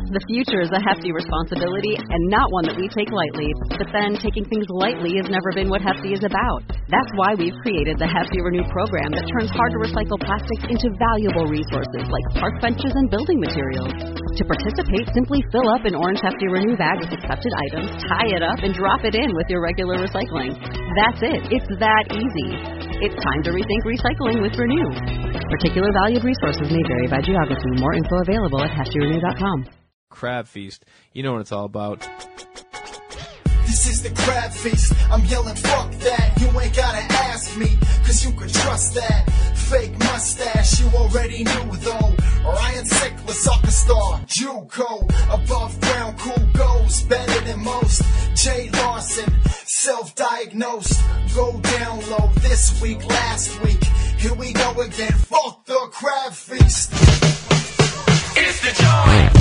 The future is a hefty responsibility and not one that we take lightly. But then taking things lightly has never been what Hefty is about. That's why we've created the Hefty Renew program that turns hard-to-recycle plastics into valuable resources like park benches and building materials. To participate, simply fill up an orange Hefty Renew bag with accepted items, tie it up, and drop it in with your regular recycling. That's it. It's that easy. It's time to rethink recycling with Renew. Particular valued resources may vary by geography. More info available at heftyrenew.com. Crab Feast. You know what it's all about. This is the Crab Feast. I'm yelling, fuck that. You ain't gotta ask me, cause you can trust that. Fake mustache, you already knew though. Ryan Sickler, soccer star, JUCO. Above ground, cool goes, better than most. Jay Larson, self-diagnosed. Go down low this week, last week. Here we go again, fuck the Crab Feast. It's the joint.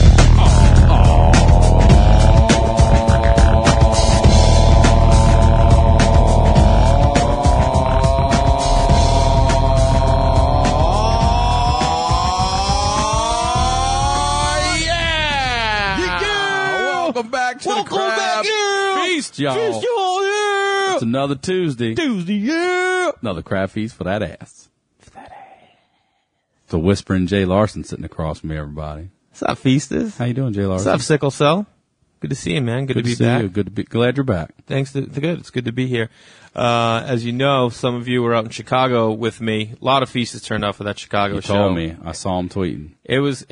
Welcome back to the Crab Feast, y'all. Feast, y'all, yeah. It's another Tuesday. Yeah. Another Crab Feast for that ass. The whispering Jay Larson sitting across from me, everybody. What's up, Feasters? How you doing, Jay Larson? What's up, Sickle Cell? Good to see you, man. Good to be back. You. Good to be. Glad you're back. Thanks. Good. It's good to be here. As you know, some of you were out in Chicago with me. A lot of Feasters turned out for that Chicago show. You told me. I saw him tweeting. It was.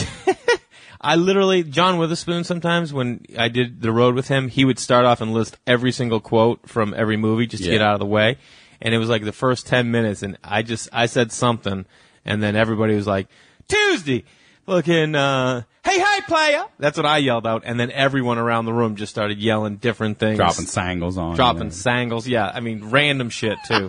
I literally, John Witherspoon, sometimes when I did the road with him, he would start off and list every single quote from every movie just to get out of the way. And it was like the first 10 minutes, and I said something, and then everybody was like, Tuesday! Fucking, hey, player! That's what I yelled out, and then everyone around the room just started yelling different things. Dropping sangles on. Sangles, yeah. I mean, random shit, too.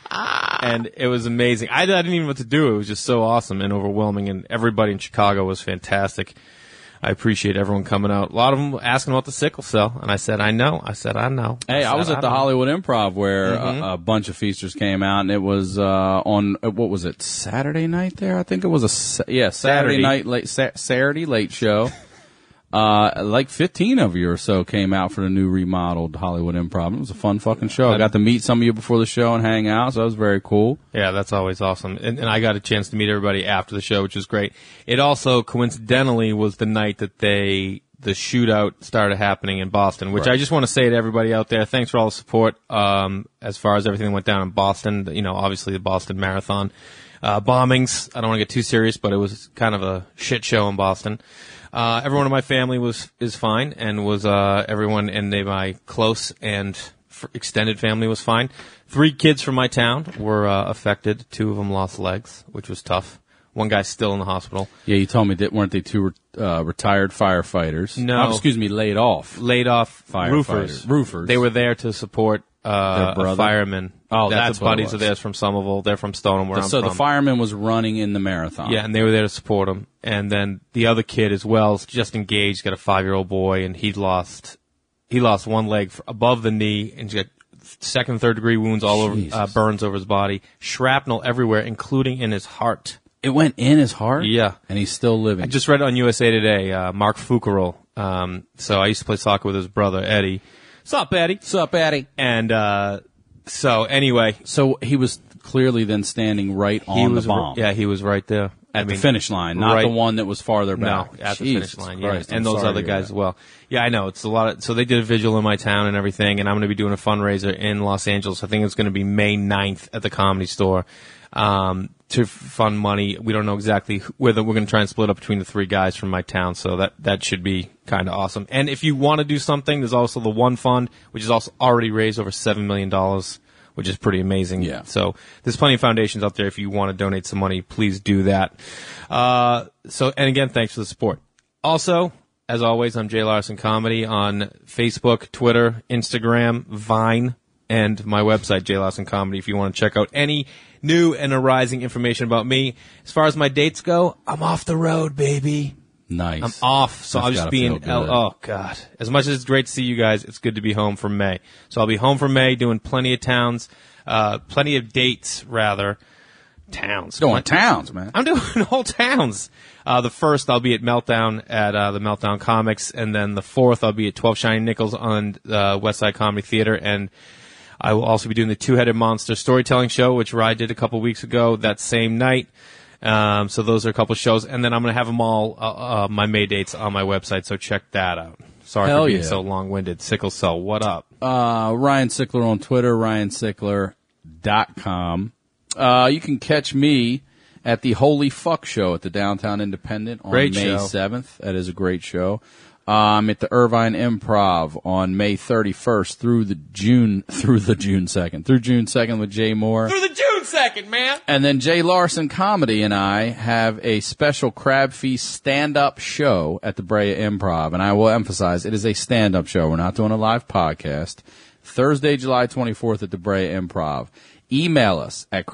And it was amazing. I didn't even know what to do. It was just so awesome and overwhelming, and everybody in Chicago was fantastic. I appreciate everyone coming out. A lot of them asking about the sickle cell, and I said, I know. Hey, I was at the Hollywood Improv where a bunch of Feasters came out, and it was on, what was it, Saturday night there? I think it was Saturday night, Saturday late show. Like 15 of you or so came out for the new remodeled Hollywood Improv. It was a fun fucking show. I got to meet some of you before the show and hang out, so that was very cool. Yeah, that's always awesome. And I got a chance to meet everybody after the show, which was great. It also, coincidentally, was the night that the shootout started happening in Boston, which I just want to say to everybody out there, thanks for all the support, as far as everything that went down in Boston. You know, obviously the Boston Marathon, bombings. I don't want to get too serious, but it was kind of a shit show in Boston. Everyone in my family is fine, and was everyone in my close and extended family was fine. 3 kids from my town were affected. 2 of them lost legs, which was tough. One guy's still in the hospital. Yeah, you told me that weren't they 2 retired firefighters? No, laid off. Laid off roofers. They were there to support a fireman. Oh, that's buddies of theirs from Somerville. They're from Stoneham, where I'm from. So the fireman was running in the marathon. Yeah, and they were there to support him. And then the other kid as well, just engaged, got a 5-year-old boy, and he lost one leg above the knee, and he got 2nd and 3rd degree wounds all over, burns over his body, shrapnel everywhere, including in his heart. It went in his heart? Yeah. And he's still living. I just read it on USA Today, Mark Fucarole. So I used to play soccer with his brother, Eddie. Sup, Eddie? And, so anyway. So he was clearly then standing right on the bomb. Yeah, he was right there. At the finish line, not the one that was farther back. No, at the finish line, yeah. Christ, and those other guys as well. Yeah, I know. It's a lot so they did a vigil in my town and everything, and I'm going to be doing a fundraiser in Los Angeles. I think it's going to be May 9th at the Comedy Store, to fund money. We don't know exactly whether we're going to try and split up between the 3 guys from my town, so that should be kind of awesome. And if you want to do something, there's also the One Fund, which has also already raised over $7 million, which is pretty amazing. Yeah. So there's plenty of foundations out there. If you want to donate some money, please do that. And again, thanks for the support. Also, as always, I'm Jay Larson Comedy on Facebook, Twitter, Instagram, Vine, and my website, Jay Larson Comedy, if you want to check out any new and arising information about me. As far as my dates go, I'm off the road, baby. Nice. I'm off, so I'll just be in oh, God. As much as it's great to see you guys, it's good to be home for May. So I'll be home for May, doing plenty of towns, plenty of dates, rather, towns. Going towns, man. I'm doing whole towns. The 1st, I'll be at Meltdown at the Meltdown Comics, and then the 4th, I'll be at 12 Shiny Nickels on West Side Comedy Theater, and I will also be doing the Two-Headed Monster Storytelling Show, which Rye did a couple weeks ago that same night. So those are a couple shows, and then I'm going to have them all, my May dates on my website, so check that out. Sorry for being so long-winded. Sickle Cell, what up? Ryan Sickler on Twitter, ryansickler.com. You can catch me at the Holy Fuck Show at the Downtown Independent on May 7th. That is a great show. I'm at the Irvine Improv on May 31st through June 2nd with Jay Moore. Through the June 2nd, man! And then Jay Larson Comedy and I have a special Crab Feast stand-up show at the Brea Improv. And I will emphasize, it is a stand-up show. We're not doing a live podcast. Thursday, July 24th at the Brea Improv. Email us at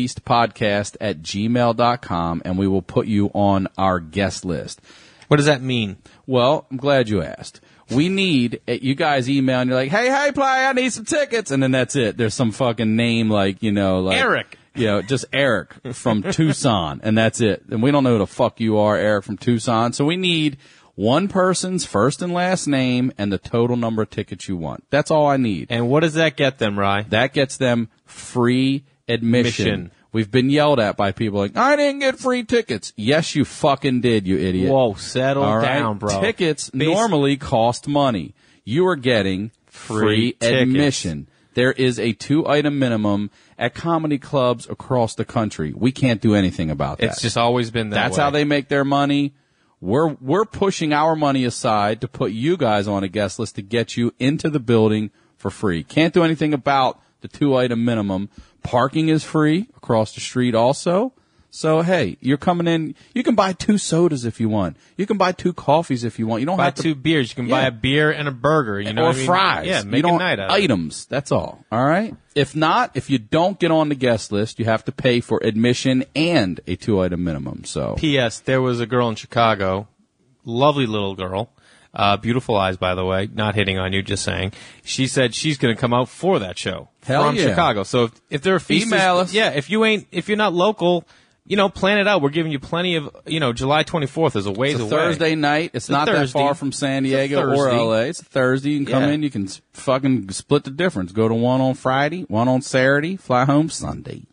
crabfeastpodcast@gmail.com, and we will put you on our guest list. What does that mean? Well, I'm glad you asked. We need, you guys email and you're like, hey, play, I need some tickets. And then that's it. There's some fucking name like Eric. Just Eric from Tucson. And that's it. And we don't know who the fuck you are, Eric from Tucson. So we need one person's first and last name and the total number of tickets you want. That's all I need. And what does that get them, Rye? That gets them free admission. We've been yelled at by people like, I didn't get free tickets. Yes, you fucking did, you idiot. Whoa, settle down, bro. Tickets normally cost money. You are getting free admission. There is a 2-item minimum at comedy clubs across the country. We can't do anything about that. It's just always been that way. That's how they make their money. We're pushing our money aside to put you guys on a guest list to get you into the building for free. Can't do anything about the 2-item minimum. Parking is free across the street also. So, hey, you're coming in. You can buy 2 sodas if you want. You can buy 2 coffees if you want. You don't have to buy 2 beers. You can buy a beer and a burger. You know, or fries. Yeah, make a night out of it. Items. That's all. All right. If not, if you don't get on the guest list, you have to pay for admission and a 2-item minimum. So, P.S. There was a girl in Chicago, lovely little girl. Beautiful eyes, by the way. Not hitting on you, just saying. She said she's going to come out for that show from Chicago. So if there are feasters, email us. Yeah, if you're not local, plan it out. We're giving you plenty of, July 24th is a ways away. Thursday night. It's not that far from San Diego or LA. It's a Thursday. You can come in. You can fucking split the difference. Go to one on Friday, one on Saturday, fly home Sunday.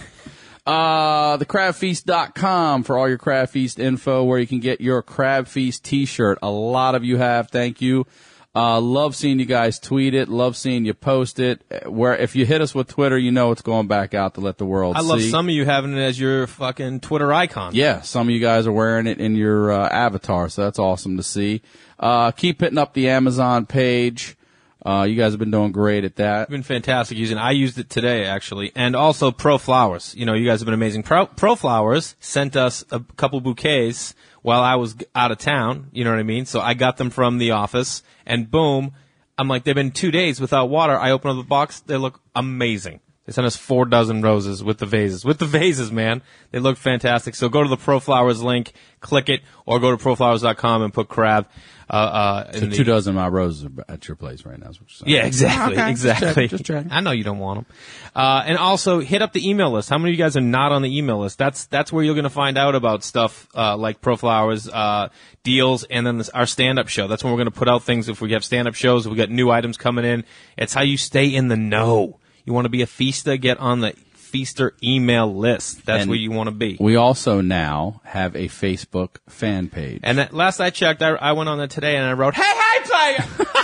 Thecrabfeast.com for all your Crab Feast info, where you can get your Crab Feast t-shirt. A lot of you have. Thank you. Love seeing you guys tweet it. Love seeing you post it. Where if you hit us with Twitter, you know it's going back out to let the world see. I love some of you having it as your fucking Twitter icon. Yeah, some of you guys are wearing it in your avatar, so that's awesome to see. Keep hitting up the Amazon page. You guys have been doing great at that. It's been fantastic using it. I used it today, actually. And also Pro Flowers. You guys have been amazing. Pro Flowers sent us a couple bouquets while I was out of town. You know what I mean? So I got them from the office, and boom, I'm like, they've been 2 days without water. I open up the box. They look amazing. They sent us 4 dozen roses with the vases. With the vases, man. They look fantastic. So go to the Pro Flowers link, click it, or go to proflowers.com and put crab. So 2 dozen of my roses are at your place right now, is what you're saying. Yeah, exactly. Okay. Exactly. Just checking. I know you don't want them. And also hit up the email list. How many of you guys are not on the email list? That's where you're going to find out about stuff, like Pro Flowers, deals, and then our stand-up show. That's when we're going to put out things if we have stand-up shows, if we got new items coming in. It's how you stay in the know. You want to be a feaster? Get on the Feaster email list. That's where you want to be. We also now have a Facebook fan page. And last I checked, I went on that today and I wrote, hey, player!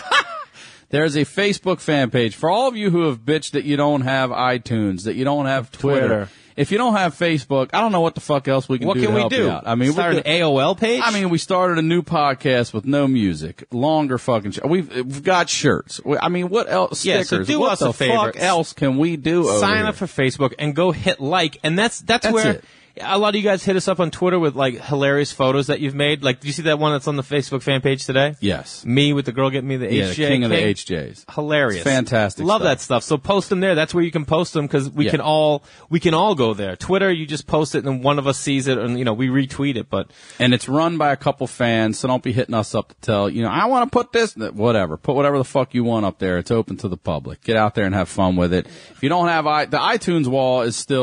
There's a Facebook fan page. For all of you who have bitched that you don't have iTunes, that you don't have Twitter. If you don't have Facebook, I don't know what the fuck else we can do to help you out. I mean, start an AOL page? I mean, we started a new podcast with no music. Longer fucking we've got shirts. I mean, what else? Stickers. Yeah, so do us a favor. What the fuck else can we do over Sign here? up for Facebook and go hit like. And that's where it. a lot of you guys hit us up on Twitter with like hilarious photos that you've made. Like, do you see that one that's on the Facebook fan page today? Yes. Me with the girl getting me the HJ. The king of the HJs. Hilarious. It's fantastic. Love that stuff. So post them there. That's where you can post them because we can all go there. Twitter, you just post it and one of us sees it and we retweet it. And it's run by a couple fans, so don't be hitting us up to tell I want to put this, whatever. Put whatever the fuck you want up there. It's open to the public. Get out there and have fun with it. If you don't have the iTunes wall is still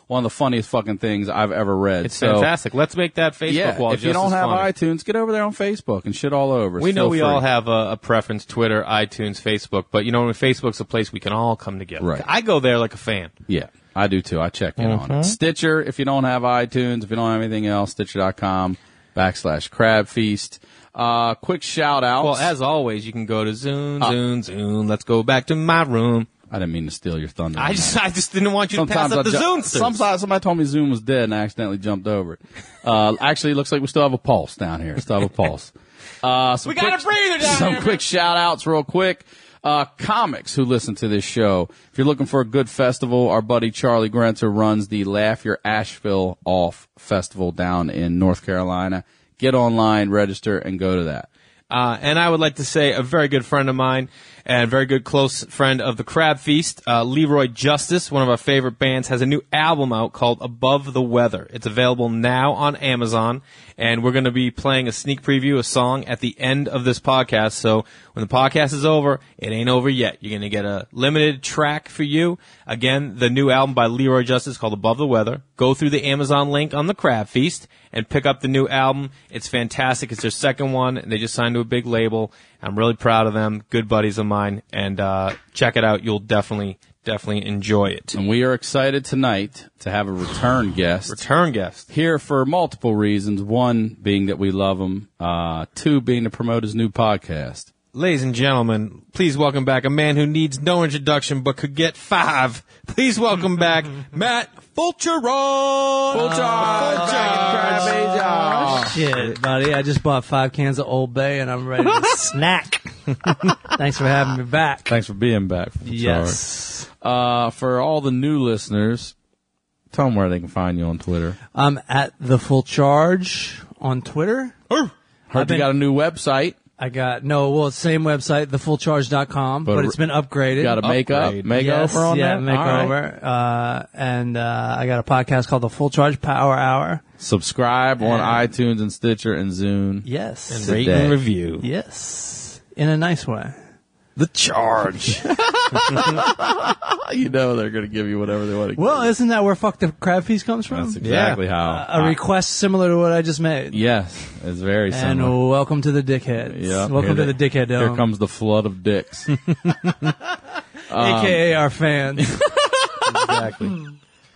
one of the funniest fucking things I've ever read. It's fantastic. Let's make that Facebook wall if you don't have funny. iTunes, get over there on Facebook and shit all over. We know we all have a preference, Twitter, iTunes, Facebook, but when Facebook's a place we can all come together. Right. I go there like a fan. Yeah, I do too. I check in on it. Stitcher, if you don't have iTunes, if you don't have anything else, Stitcher.com/Crab Feast. Quick shout out. Well, as always, you can go to Zune. Let's go back to my room. I didn't mean to steal your thunder. I just didn't want you to pass up the Zune. Sometimes somebody told me Zoom was dead and I accidentally jumped over it. Actually, it looks like we still have a pulse down here. Still have a pulse. We got a breather down Some here. quick shout outs real quick. Comics who listen to this show. If you're looking for a good festival, our buddy Charlie Grenter runs the Laugh Your Asheville Off Festival down in North Carolina. Get online, register, and go to that. And I would like to say a very good friend of mine and very good close friend of the Crab Feast, Leroy Justice, one of our favorite bands, has a new album out called Above the Weather. It's available now on Amazon, and we're going to be playing a sneak preview, a song, at the end of this podcast. So when the podcast is over, it ain't over yet. You're going to get a limited track for you. Again, the new album by Leroy Justice called Above the Weather. Go through the Amazon link on the Crab Feast and pick up the new album. It's fantastic. It's their second one, and they just signed to a big label. I'm really proud of them. Good buddies of mine. And check it out. You'll definitely enjoy it. And we are excited tonight to have a return guest. Here for multiple reasons. One being that we love him. Two being to promote his new podcast. Ladies and gentlemen, please welcome back a man who needs no introduction but could get 5. Please welcome back Matt Fulcheron. Shit, buddy. I just bought 5 cans of Old Bay and I'm ready to snack. Thanks for having me back. Thanks for being back. Yes. For all the new listeners, tell them where they can find you on Twitter. I'm at The Full Charge on Twitter. Heard you got a new website. Same website, thefullcharge.com, but it's been upgraded. Got a makeover on there? that? Makeover. Right. And I got a podcast called The Full Charge Power Hour. Subscribe on iTunes and Stitcher and Zune. Yes. And rate and review. Yes. In a nice way. The Charge. You know they're going to give you whatever they want to give. Well, isn't that where Fuck the Crab Feast comes from? That's exactly how. A request similar to what I just made. Yes, it's very similar. And welcome to the dickheads. Yeah, welcome to the dickhead dome. Here comes the flood of dicks. AKA our fans. Exactly.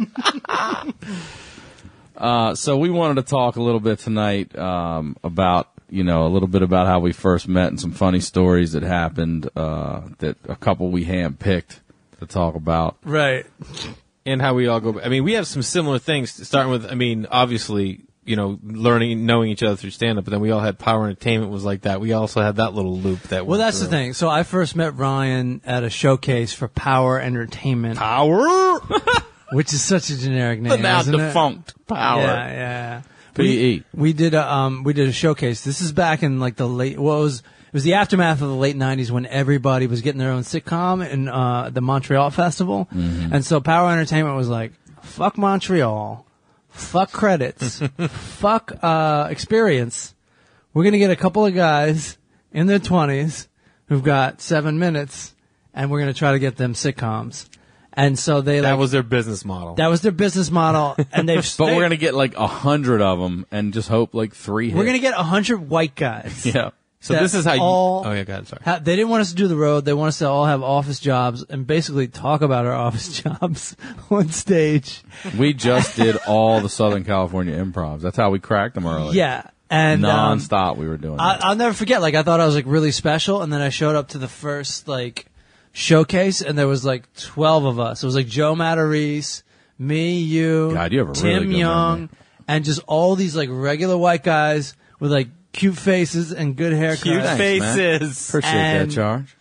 So we wanted to talk a little bit tonight about, a little bit about how we first met and some funny stories that happened that a couple we handpicked to talk about. Right. And how we all go. I mean, we have some similar things, starting with, obviously, knowing each other through stand-up, but then we all had Power Entertainment was like that. We also had that little loop that Well, that's the thing. So I first met Ryan at a showcase for Power Entertainment. Power? Which is such a generic name, The now isn't defunct it? Power. Yeah. PE. We did a showcase. This is back in like it was the aftermath of the late 90s when everybody was getting their own sitcom in the Montreal Festival. Mm-hmm. And so Power Entertainment was like, fuck Montreal, fuck credits, fuck experience. We're going to get a couple of guys in their 20s who've got 7 minutes, and we're going to try to get them sitcoms. And so that was their business model. That was their business model, and they've. But we're gonna get like 100 of them, and just hope like 3 hit. We're gonna get 100 white guys. Yeah. So this is how you. Oh yeah, go ahead. Sorry. They didn't want us to do the road. They want us to all have office jobs and basically talk about our office jobs on stage. We just did all the Southern California improvs. That's how we cracked them early. Yeah. And non-stop we were doing that. I'll never forget. Like I thought I was like really special, and then I showed up to the first showcase, and there was like 12 of us. It was like Joe Matarese, me, you, God, you have a Tim really good Young, memory. and just all these like regular white guys with like cute faces and good haircuts. Cute faces. Appreciate And, that, Charge.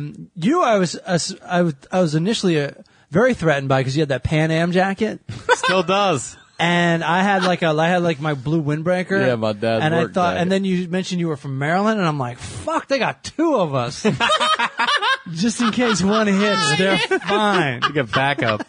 I was initially very threatened by because you had that Pan Am jacket. Still does. And I had my blue windbreaker. Yeah, my dad's And work jacket. and then you mentioned you were from Maryland, and I'm like, fuck, they got 2 of us. Just in case one hits, they're fine. You get backup.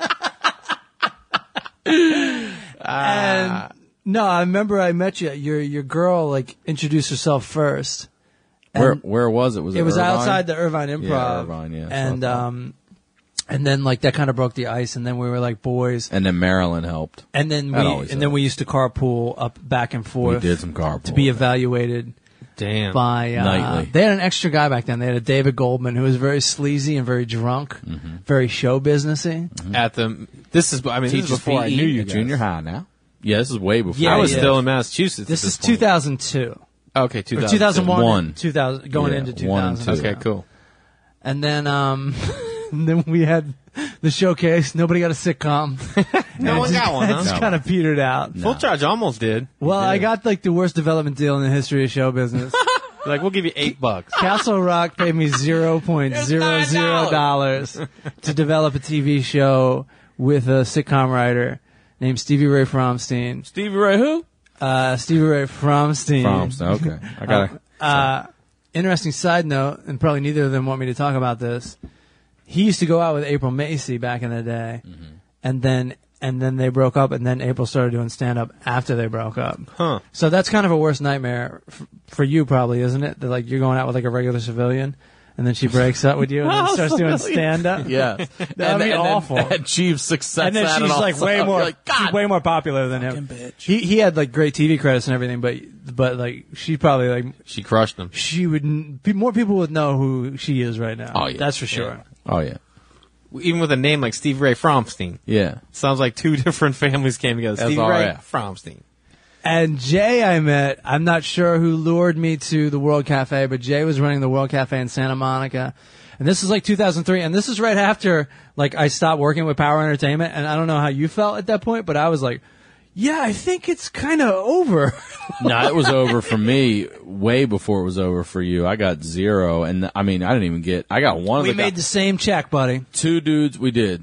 And no, I remember I met you. Your girl introduced herself first. Where was it? Was it was Irvine? outside the Irvine Improv. Yeah, Irvine, yeah. And And then like that kind of broke the ice, and then we were like boys. And then Marilyn helped. And then we used to carpool up back and forth. We did some carpool to be evaluated. Damn. By nightly. They had an extra guy back then. They had a David Goldman who was very sleazy and very drunk, very show businessy. At the this is before I knew you guys. Junior high now. Yeah, this is way before. Yeah, I was still in Massachusetts. This is point. 2002. Okay, 2002. 2001. 2000 going into 2000. Okay, cool. And then and then we had the showcase. Nobody got a sitcom. No one got one, huh? It just kind of petered out. Full Charge almost did. Well, I got like the worst development deal in the history of show business. Like, we'll give you $8. Castle Rock paid me $0.00 to develop a TV show with a sitcom writer named Stevie Ray Fromstein. Stevie Ray who? Stevie Ray Fromstein. Okay. I got interesting side note, and probably neither of them want me to talk about this. He used to go out with April Macy back in the day, and then they broke up, and then April started doing stand-up after they broke up. Huh. So that's kind of a worst nightmare for you, probably, isn't it? That like you're going out with like a regular civilian, and then she breaks up with you and then starts doing stand-up. Yeah, That'd be awful. And achieves success. And then she's like way more, she's way more popular than him. Bitch. He had like great TV credits and everything, but like she probably like She crushed them. she would more people would know who she is right now. Oh, yeah. That's for sure. Yeah. Oh yeah. Even with a name like Stevie Ray Fromstein. Yeah. Sounds like two different families came together. Stevie Ray SRF. Fromstein. And Jay, I met. I'm not sure who lured me to the World Cafe, but Jay was running the World Cafe in Santa Monica. And this is like 2003, and this is right after like I stopped working with Power Entertainment. And I don't know how you felt at that point, but I was like, yeah, I think it's kind of over. No, it was over for me way before it was over for you. I got 0, and I mean, I didn't even get. I got one. We made the same check, buddy. Two dudes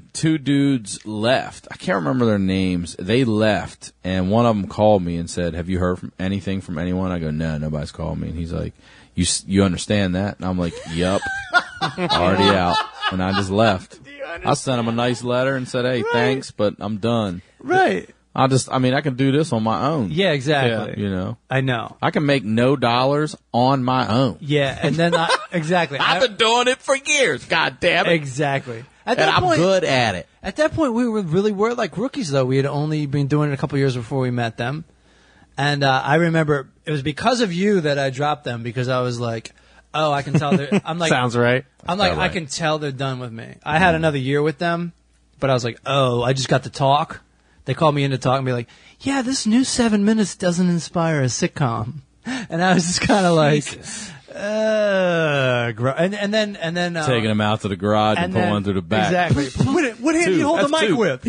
left. I can't remember their names. They left, and one of them called me and said, "Have you heard anything from anyone?" I go, "No, nobody's called me." And he's like, "You understand that?" And I'm like, "Yup, already out." And I just left. I sent him a nice letter and said, "Hey, thanks, but I'm done." Right. I can do this on my own. Yeah, exactly. You know, I know. I can make no dollars on my own. Yeah, and then exactly. I've been doing it for years. God damn it. Exactly. And I'm good at it. At that point, we were like rookies, though. We had only been doing it a couple years before we met them. And I remember it was because of you that I dropped them, because I was like, oh, I can tell I'm like, sounds right. I'm like, I can tell they're done with me. I had another year with them, but I was like, oh, I just got to talk. They called me in to talk and be like, yeah, this new 7 minutes doesn't inspire a sitcom. And I was just kind of like, and then taking him out to the garage and pulling him through the back. Exactly. What hand do you hold the mic with?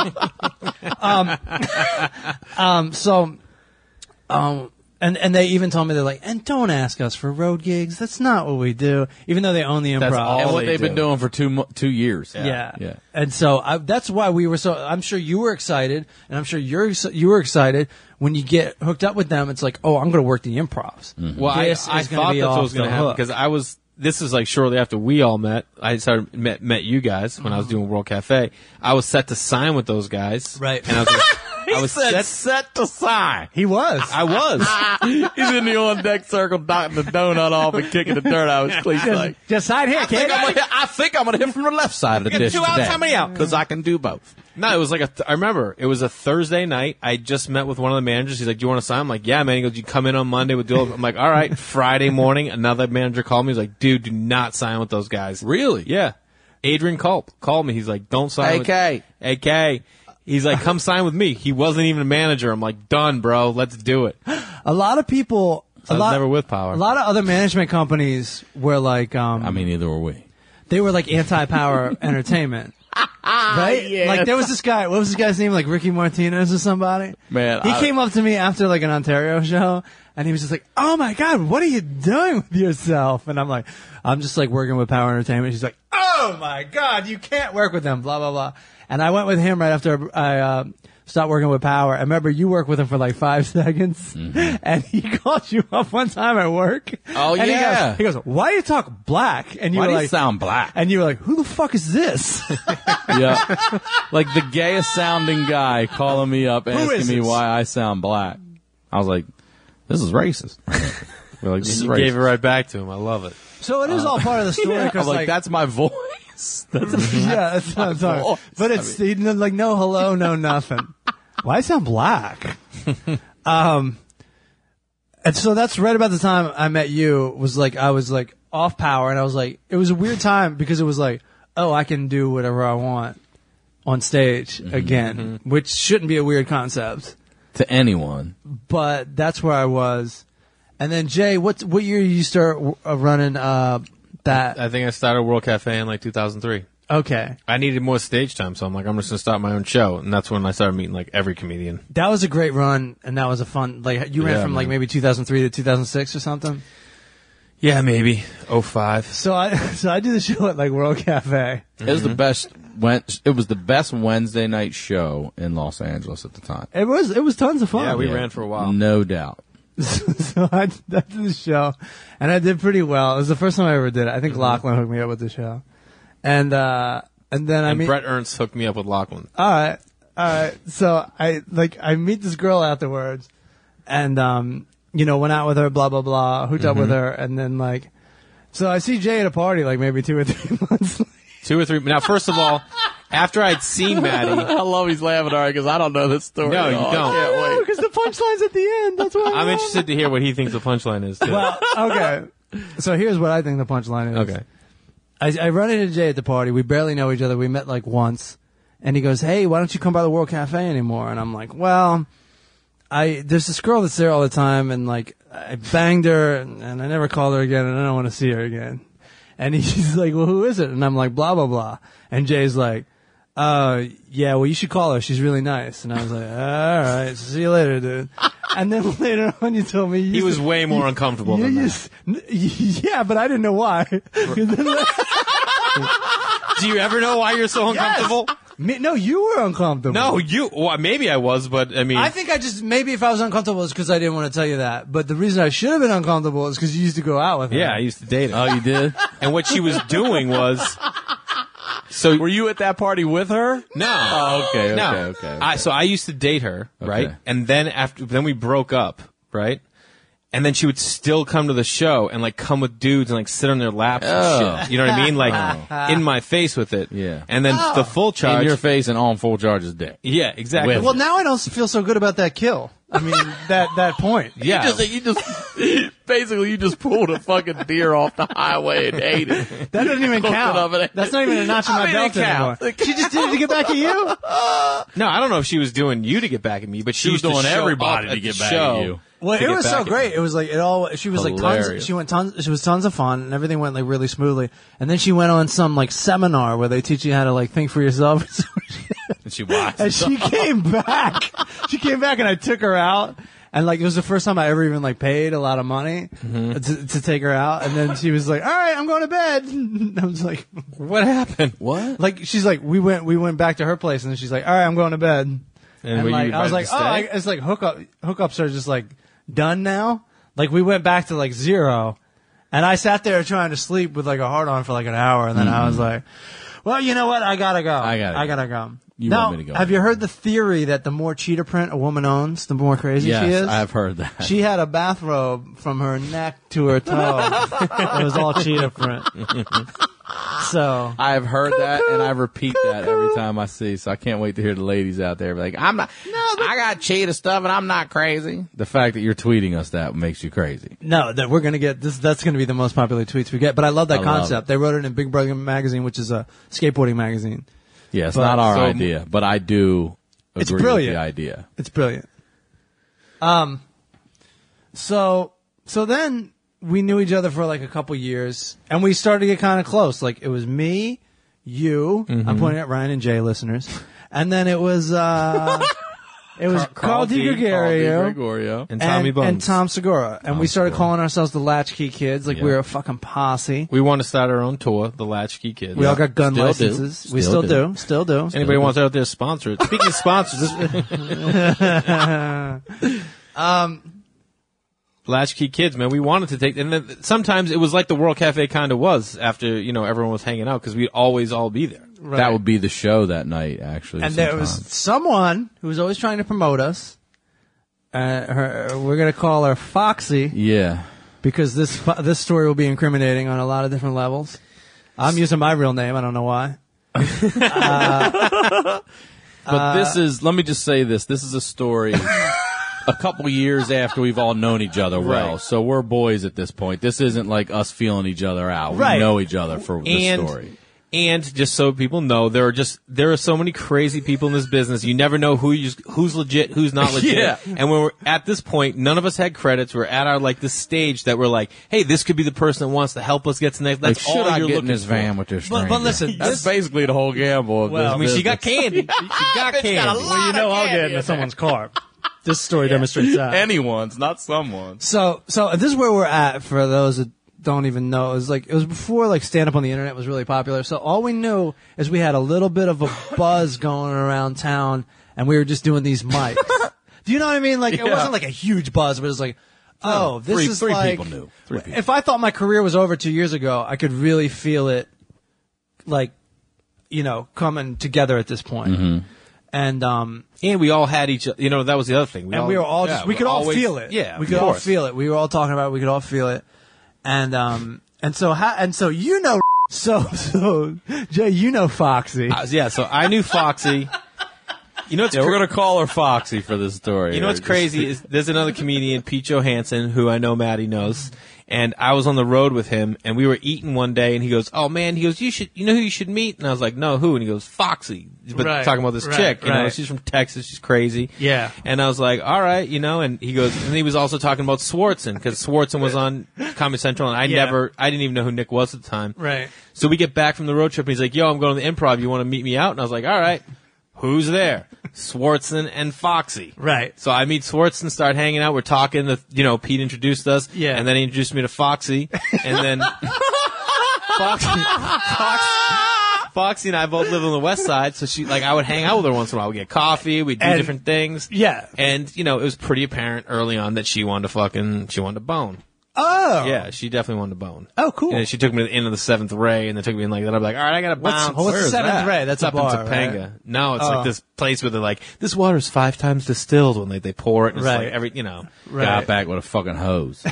And they even told me, they're like, and don't ask us for road gigs. That's not what we do. Even though they own the Improv. That's all And what they they've been do. doing for 2 years. Yeah. Yeah. And so that's why we were so, I'm sure you were excited, and I'm sure you were excited when you get hooked up with them. It's like, oh, I'm going to work the Improvs. Well, I thought that's what was going to happen, because this is like shortly after we all met. I met you guys when I was doing World Cafe. I was set to sign with those guys. Right. And I was like, I was set to sign. He was. I was. He's in the on deck circle, knocking the donut off and kicking the dirt out of his cleats. Like, Just sign here, kid. I think I'm gonna hit from the left side of the dish 2 outs, today. how many out? Because I can do both. No, it was like I remember it was a Thursday night. I just met with one of the managers. He's like, "Do you want to sign?" I'm like, "Yeah, man." He goes, "You come in on Monday with Dula." I'm like, "All right." Friday morning, another manager called me. He's like, "Dude, do not sign with those guys." Really? Yeah. Adrian Culp called me. He's like, "Don't sign." AK. AK. He's like, "Come sign with me." He wasn't even a manager. I'm like, "Done, bro. Let's do it." A lot of people. I was never with Power. A lot of other management companies were like, I mean, neither were we. they were like anti-Power Entertainment. Right? Yes. Like there was this guy, what was this guy's name? Like Ricky Martinez or somebody? Man, He came up to me after like an Ontario show, and he was just like, oh my God, what are you doing with yourself? And I'm like, I'm just like working with Power Entertainment. She's like, oh my God, you can't work with them, blah, blah, blah. And I went with him right after I stopped working with Power. I remember you worked with him for like 5 seconds, and he called you up one time at work. Oh, and yeah. He goes, why do you talk black? And you Why were do like, you sound black? and you were like, who the fuck is this? Yeah. Like the gayest sounding guy calling me up asking is me this? why I sound black. I was like, this is racist. We're like, this is You racist. gave it right back to him. I love it. So it is all part of the story. I'm Cause like, that's my voice. boss. Yeah, that's what I'm talking about. But it's like no hello, no nothing. Why I sound black? And so that's right about the time I met you. Was like I was like off power, and I was like, it was a weird time because it was like, oh, I can do whatever I want on stage again, which shouldn't be a weird concept to anyone. But that's where I was. And then Jay, what year did you start running that? I think I started World Cafe in like 2003. Okay. I needed more stage time, so I'm like, I'm just gonna start my own show, and that's when I started meeting like every comedian. That was a great run, and that was a fun. Like you ran from like maybe 2003 to 2006 or something. Yeah, maybe 05. So I did the show at like World Cafe. It was the best. It was the best Wednesday night show in Los Angeles at the time. It was tons of fun. Yeah, we ran for a while. No doubt. So I did the show, and I did pretty well. It was the first time I ever did it. I think Lachlan hooked me up with the show. And then Brett Ernst hooked me up with Lachlan. All right. So I meet this girl afterwards, and went out with her, blah blah blah, hooked up with her, and then so I see Jay at a party like maybe 2 or 3 months later. 2 or 3. Now, first of all, after I'd seen Maddie, I love he's laughing alright because I don't know this story. No, you don't. I can't wait. Because the punchline's at the end. That's why I'm interested to hear what he thinks the punchline is too. Well, okay. So here's what I think the punchline is. Okay. I run into Jay at the party. We barely know each other. We met like once. And he goes, hey, why don't you come by the World Cafe anymore? And I'm like, well, there's this girl that's there all the time, and like I banged her, and I never called her again, and I don't want to see her again. And he's like, well, who is it? And I'm like, blah, blah, blah. And Jay's like, yeah, well, you should call her. She's really nice. And I was like, all right, see you later, dude. And then later on, you told me he was way more uncomfortable than that. Yeah, but I didn't know why. Do you ever know why you're so uncomfortable? Yes. No, you were uncomfortable. No, well, maybe I was, but I mean, I think maybe if I was uncomfortable, it's because I didn't want to tell you that. But the reason I should have been uncomfortable is because you used to go out with her. Yeah, I used to date her. Oh, you did? And what she was doing was. So were you at that party with her? No. Oh, okay. No. So I used to date her, right? Okay. And then we broke up, right? And then she would still come to the show and like come with dudes and like sit on their laps and shit. You know what I mean? Like in my face with it. Yeah. And then the full charge. In your face and on full charge is dick. Yeah, exactly. Well, now I don't feel so good about that kill. I mean, that point. Yeah. You just pulled a fucking deer off the highway and ate it. That doesn't even count. That's not even a notch in my belt anymore. She just did it to get back at you? No, I don't know if she was doing you to get back at me, but she was doing to show everybody up to get at back the at show. you. Well, it was so great. Me. It was like she was Hilarious. like tons. She was tons of fun, and everything went like really smoothly. And then she went on some like seminar where they teach you how to like think for yourself. And she watched. And she came back. She came back, and I took her out. And like it was the first time I ever even like paid a lot of money to take her out. And then she was like, "All right, I'm going to bed." And I was like, "What happened? What?" Like she's like, we went back to her place, and then she's like, "All right, I'm going to bed." And like I was like, it's like hookups are just like done now. Like we went back to like 0, and I sat there trying to sleep with like a hard on for like an hour, and then I was like, "Well, you know what? I gotta go. I gotta go." You now, want me to go? Have you heard the theory that the more cheetah print a woman owns, the more crazy she is? Yes, I've heard that. She had a bathrobe from her neck to her toe. It was all cheetah print. So I've heard that, and I repeat that every time I see. So I can't wait to hear the ladies out there be like, "I'm not. I got cheetah stuff, and I'm not crazy." The fact that you're tweeting us that makes you crazy. No, that we're gonna get this. That's gonna be the most popular tweets we get. But I love that concept. They wrote it in Big Brother magazine, which is a skateboarding magazine. Yeah, it's not our idea, but I do agree with the idea. It's brilliant. So then we knew each other for like a couple years, and we started to get kind of close. Like it was me, you. I'm pointing at Ryan and Jay, listeners, and then it was Carl DiGregorio, and Tommy Bones and Tom Segura, and we started calling ourselves the Latchkey Kids, like we were a fucking posse. We want to start our own tour, the Latchkey Kids. We all got gun licenses. We still do. Anybody wants out there to sponsor it? Speaking of sponsors, Latchkey Kids, man, we wanted to take, and then sometimes it was like the World Cafe kind of was after everyone was hanging out because we'd always all be there. Right. That would be the show that night, actually. And there was someone who was always trying to promote us. We're going to call her Foxy. Yeah. Because this story will be incriminating on a lot of different levels. I'm using my real name. I don't know why. But this is, let me just say this. This is a story a couple years after we've all known each other well. Right. So we're boys at this point. This isn't like us feeling each other out. Right. We know each other for this story. And just so people know, there are so many crazy people in this business. You never know who's legit, who's not legit. Yeah. And when we're at this point, none of us had credits. We're at our this stage that we're like, hey, this could be the person that wants to help us get to the next. That's Like, all should I you're get in looking this for. van with this stranger? But listen, that's basically the whole gamble of this I mean, she business. got candy. She got candy. well, you know I'll get into someone's car. This story demonstrates that. Anyone's, not someone's. So this is where we're at for those that don't even know. It was before stand up on the internet was really popular. So all we knew is we had a little bit of a buzz going around town, and we were just doing these mics. Do you know what I mean? It wasn't like a huge buzz, but it was like, this is three like. people knew. Three people. If I thought my career was over 2 years ago, I could really feel it, coming together at this point. Mm-hmm. And we all had each other. That was the other thing. We were all just, we could all feel it. Yeah, we could all feel it. We were all talking about it. We could all feel it. And so Jay, Foxy. So I knew Foxy. We're going to call her Foxy for this story. You know what's crazy is there's another comedian, Pete Johansson, who I know Maddie knows. And I was on the road with him, and we were eating one day, and he goes, "Oh man," he goes, you know who you should meet?" And I was like, "No, who?" And he goes, "Foxy." But talking about this chick, she's from Texas, she's crazy. Yeah. And I was like, "All right," and he goes, and he was also talking about Swartzen, because Swartzen was on Comedy Central, and I didn't even know who Nick was at the time. Right. So we get back from the road trip, and he's like, "Yo, I'm going to the Improv. You want to meet me out?" And I was like, "All right." Who's there? Swartzen and Foxy. Right. So I meet Swartzen, start hanging out. We're talking. Pete introduced us. Yeah. And then he introduced me to Foxy. And then Foxy and I both live on the West Side. So I would hang out with her once in a while. We'd get coffee. We'd do different things. Yeah. And, it was pretty apparent early on that she wanted to bone. Oh. Yeah, she definitely wanted to bone. Oh, cool. And then she took me to the end of the Seventh Ray, and then took me in then I'm like, all right, I gotta bounce. What's Where is Seventh that? Ray? That's It's a up bar, in Topanga. right? No, it's like this place where they're like, this water's 5 times distilled when they pour it. And Right. It's like Right. Got back with a fucking hose.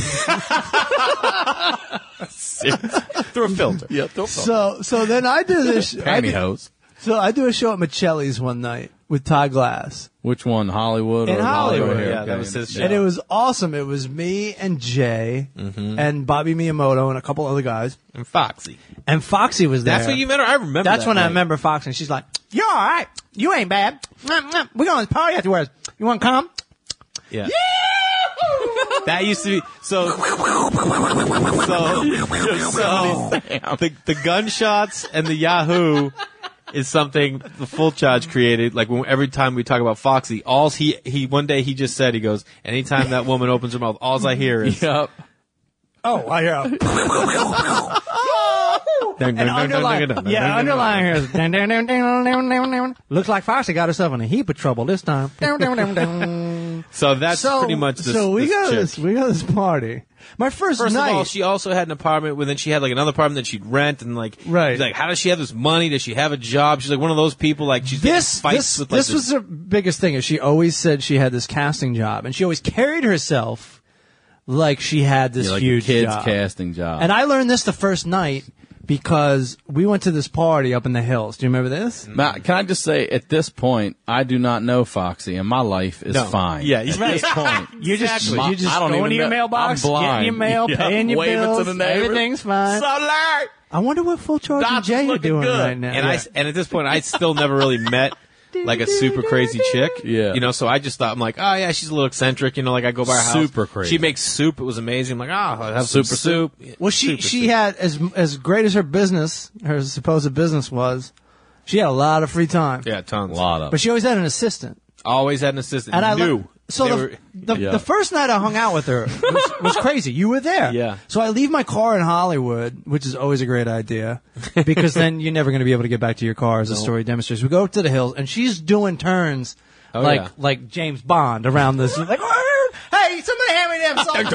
through a filter. Yeah, So then I do this. pantyhose. So I do a show at Michelli's one night with Todd Glass. Which one, Hollywood? In or Hollywood, here? yeah, Okay. that was his show. And it was awesome. It was me and Jay and Bobby Miyamoto and a couple other guys. And Foxy. And Foxy was there. That's when you met her? I remember That's that when I night. remember Foxy. And she's like, "You're all right. You ain't bad. We're going to this party afterwards. You want to come?" Yeah. That used to be so the gunshots and the Yahoo is something the Full Charge created. Every time we talk about Foxy, he one day he just said, he goes, anytime that woman opens her mouth, all I hear is Yep. Oh, I hear. And underlying here is dun, dun, dun, dun, dun, dun, dun. Looks like Foxy got herself in a heap of trouble this time. Dun, dun, dun, dun. So that's pretty much this. So we got this chick. this party. My first First night. of all, she also had an apartment then she had another apartment that she'd rent and Right. She's like, how does she have this money? Does she have a job? She's like one of those people she's getting fights with this was the biggest thing is she always said she had this casting job and she always carried herself like she had this Like huge a kid's job. casting job. And I learned this the first night because we went to this party up in the hills. Do you remember this? Matt, can I just say, at this point, I do not know Foxy, and my life is fine. Yeah, at right. this point. You're just I don't going even to your know. mailbox, I'm blind. getting your mail, Yeah, paying your waving bills. to the neighbors. Everything's fine. So Larry, I wonder what Full Charge and Dots Jay are looking doing good. right now. And at this point, I still never really met a super crazy chick. Yeah. So I just thought, I'm like, oh yeah, she's a little eccentric. I go by her house. Super crazy. She makes soup. It was amazing. I'm like, I'll have some Super soup. Well, Super she soup. had as great as her supposed business was. She had a lot of free time. Yeah, tons. a lot of. But she always had an assistant. Always had an assistant. And I knew. So They the, were- the, Yeah. the first night I hung out with her was crazy. You were there. Yeah. So I leave my car in Hollywood, which is always a great idea because then you're never going to be able to get back to your car, as the story demonstrates. We go up to the hills, and she's doing turns like James Bond around this. Like, hey, somebody hand me them salt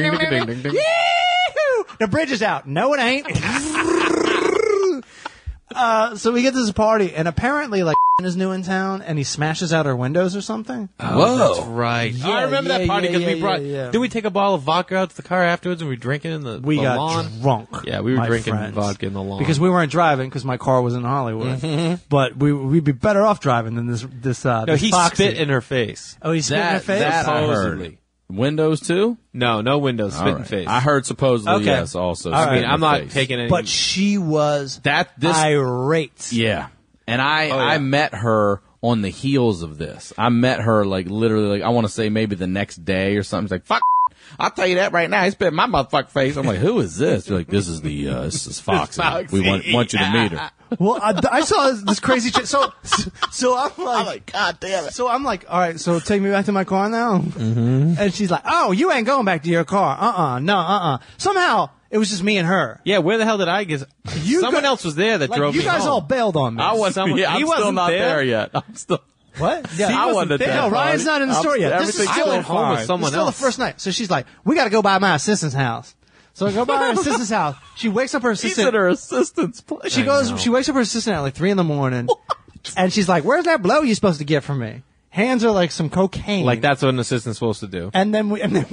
beans. Yee-hoo! The bridge is out. No, it ain't. So we get to this party, and apparently, like, is new in town, and he smashes out our windows or something. Oh, that's right. Yeah, I remember yeah, that party because yeah, we brought. yeah. Did we take a bottle of vodka out to the car afterwards and we were drinking in the We got lawn? drunk. Yeah, we were my drinking friends. vodka in the lawn because we weren't driving because my car was in Hollywood. But we'd be better off driving than this. No, this he Foxy. spit in her face. Oh, he spit in her face. That I Supposedly. heard. Windows too? No windows, spit All in right. face. I heard supposedly Okay. yes. Also, All spit right. I mean, in I'm the not face. taking any. But she was this. irate. Yeah, and I yeah. I met her on the heels of this. I met her like literally like I want to say maybe the next day or something. She's like, fuck. I'll tell you that right now. He spit in my motherfucking face. I'm like, who is this? You're like, this is Foxy. We want you to meet her. Well, I saw this crazy shit. So I'm like, God damn it. so I'm like, all right, so take me back to my car now. Mm-hmm. And she's like, oh, you ain't going back to your car. No. Somehow it was just me and her. yeah, where the hell did I get? Someone else was there that Like, drove you me guys home. all bailed on me. I wasn't. Someone- Yeah, he I'm still wasn't not there? there yet. I'm still. What? Yeah, I wasn't at that No, Ryan's party. not in the I'm story yet. still- This is everything's still still at home fine. with Someone It's still else. the first night. So she's like, we got to go by my assistant's house. So I go by her assistant's house. She wakes up her He's assistant. at her assistant's place. She wakes up her assistant at like 3 a.m. and she's like, "Where's that blow you supposed to get from me?" Hands her like some cocaine. Like that's what an assistant's supposed to do. And then we like, and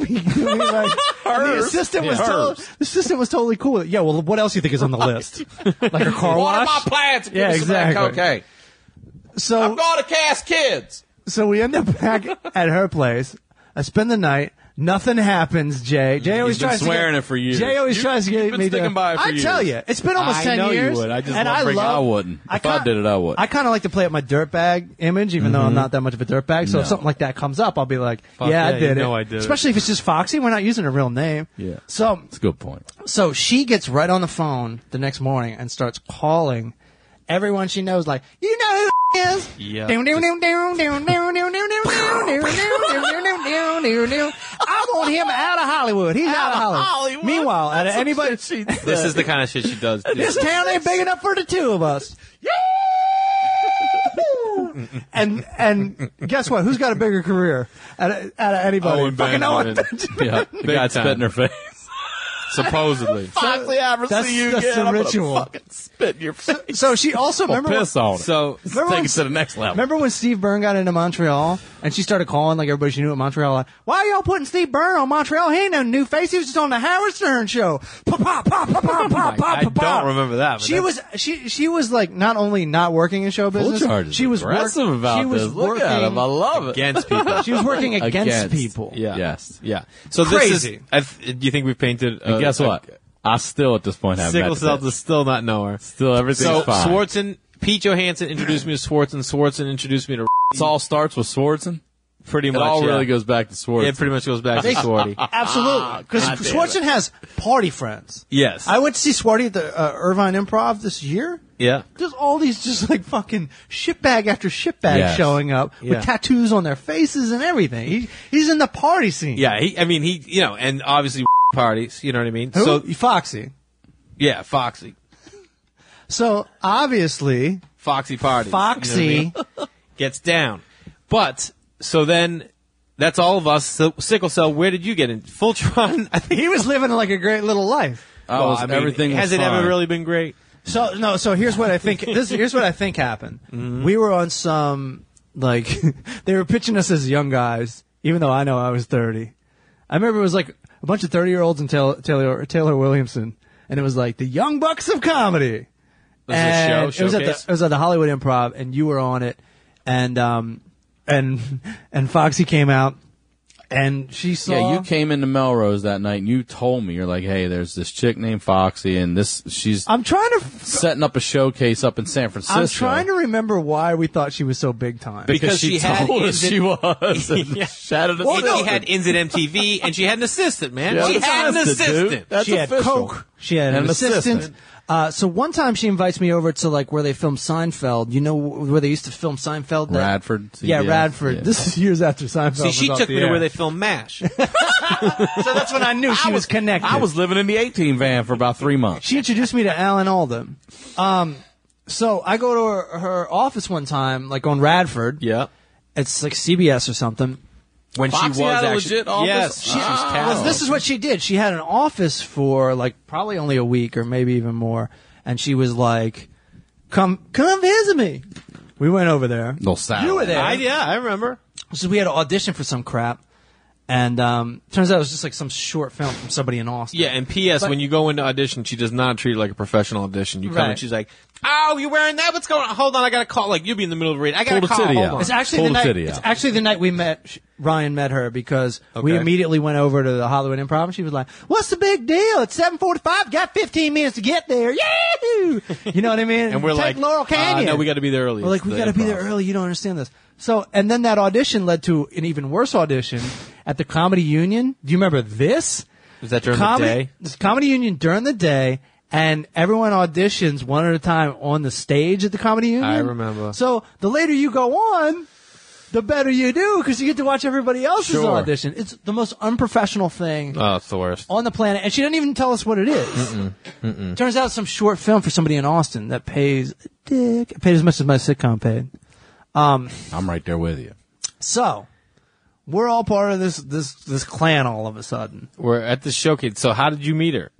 the assistant was totally cool with it. Yeah, well, what else do you think is on the list? Like her car What are wash? my plans? Yeah, exactly. Okay. So I'm going to cast kids. So we end up back at her place. I spend the night. Nothing happens, Jay. Jay always He's been tries swearing to it for years. Jay always You- tries to get you've been me sticking to. by it for I tell years. you, it's been almost I 10 know you years. would. I just and love bringing- I wouldn't. If I did it, I would. I kind of like to play up my dirtbag image, even though I'm not that much of a dirtbag. So if No. something like that comes up, I'll be like, Fuck yeah, I yeah, did you it. know I did it. Especially if it's just Foxy. We're not using a real name. Yeah. So That's a good point. So she gets right on the phone the next morning and starts calling everyone she knows, like, you know who is? Yeah. I want him out of Hollywood. He's out of Hollywood. Meanwhile, out of anybody, This is the kind of shit she does. this town ain't big enough for the two of us. And guess what? Who's got a bigger career out of anybody? Owen Fucking Owen. Benjamin. Yeah. The guy time. spit in her face. Supposedly. Foxy, I ever That's- see you that's again, the I'm gonna ritual. fucking spit in your face. So she also Well, remember. piss on it. So Remember Take when- it to the next level. Remember when Steve Byrne got into Montreal and she started calling like everybody she knew at Montreal, like, why are y'all putting Steve Byrne on Montreal? He ain't no new face. He was just on the Howard Stern show. I don't remember that. But She was she was like not only not working in show business, Full Charge is she was aggressive about she was this. Look working at him. I love it. against people. She was working against Against. people. Yeah. Yes. Yeah. So Crazy. this is. Do you think we've painted? And guess what? I still at this point have Sickle met the cell bitch. does still not know her. Still everything's So fine. Swartzen, Pete Johansson introduced me to Swartzen. Swartzen introduced me to It all starts with Swartzen. pretty It much. all yeah. really goes back to Swartzen. It pretty much goes back to Swarty. Absolutely. Because Swartzen has party friends. Yes. I went to see Swarty at the Irvine Improv this year. Yeah. There's all these just like fucking shitbag after shitbag Yes. showing up Yeah. with tattoos on their faces and everything. He's in the party scene. Yeah. He, you know, and obviously parties. You know what I mean? Who? So Foxy. yeah, Foxy, So obviously, Foxy parties. Foxy. You know what I mean? Gets down, but so then that's all of us. So, Sickle Cell, where did you get in? Fultron. I think he was living like a great little life. Everything was has it fine. ever really been great? So no. So here's what I think. Here's what I think happened. We were on some like they were pitching us as young guys, even though I know I was 30. I remember it was like a bunch of 30-year-olds and Taylor Williamson, and it was like the Young Bucks of comedy. Was And it a it was showcase? it was at the Hollywood Improv, and you were on it, and Foxy came out, and she saw. Yeah, you came into Melrose that night and you told me, you're like, hey, there's this chick named Foxy and she's I'm trying to. setting up a showcase up in San Francisco. I'm trying to remember why we thought she was so big time. Because she she had told us ins she was. And Yeah. shouted us And out. she had ins at MTV, and she had an assistant, man. Yeah, she that's had an assistant, dude. assistant. That's she had official. Coke. She had And an an assistant. assistant. So one time she invites me over to like where they filmed Seinfeld. You know where they used to film Seinfeld? Radford. Yeah, CBS. Radford. Yeah. This is years after Seinfeld. See, she was off took the me to air. where they filmed MASH. So that's when I knew she was connected. I was living in the 18 van for about 3 months. She introduced me to Alan Alda. So I go to her office one time, like on Radford. Yeah. It's like CBS or something. When Foxy she was had a actually, legit office? yes, she was Ah. talented. Well, this is what she did. She had an office for like probably only a week or maybe even more, and she was like come visit me. We went over there. Little salad. You were there. I remember. So we had to audition for some crap. And turns out it was just like some short film from somebody in Austin. Yeah, and P.S. when you go into audition, she does not treat it like a professional audition. You come Right. and she's like, "Oh, you wearing that? What's going on? Hold on, I got to call." Like you'll be in the middle of a read. I got to Pull the call. titty Hold out. on. It's actually Pull the the night. titty It's out. actually the night we met. Ryan met her because we Okay. immediately went over to the Hollywood Improv, and she was like, "What's the big deal? It's 7:45. Got 15 minutes to get there. Yahoo!" You know what I mean? And we're Take like, Laurel Canyon. no, we got to be there early. We're like, It's we the got to be improv. there early. You don't understand this. So, and then that audition led to an even worse audition at the Comedy Union. Do you remember this? Is that during Comedy, the day? This Comedy Union during the day, and everyone auditions one at a time on the stage at the Comedy Union. I remember. So the later you go on, the better you do because you get to watch everybody else's Sure. audition. It's the most unprofessional thing Oh, it's the worst. on the planet, and she didn't even tell us what it is. Turns out it's some short film for somebody in Austin that pays a dick. It paid as much as my sitcom paid. I'm right there with you. So we're all part of this clan all of a sudden. We're at the showcase. So how did you meet her?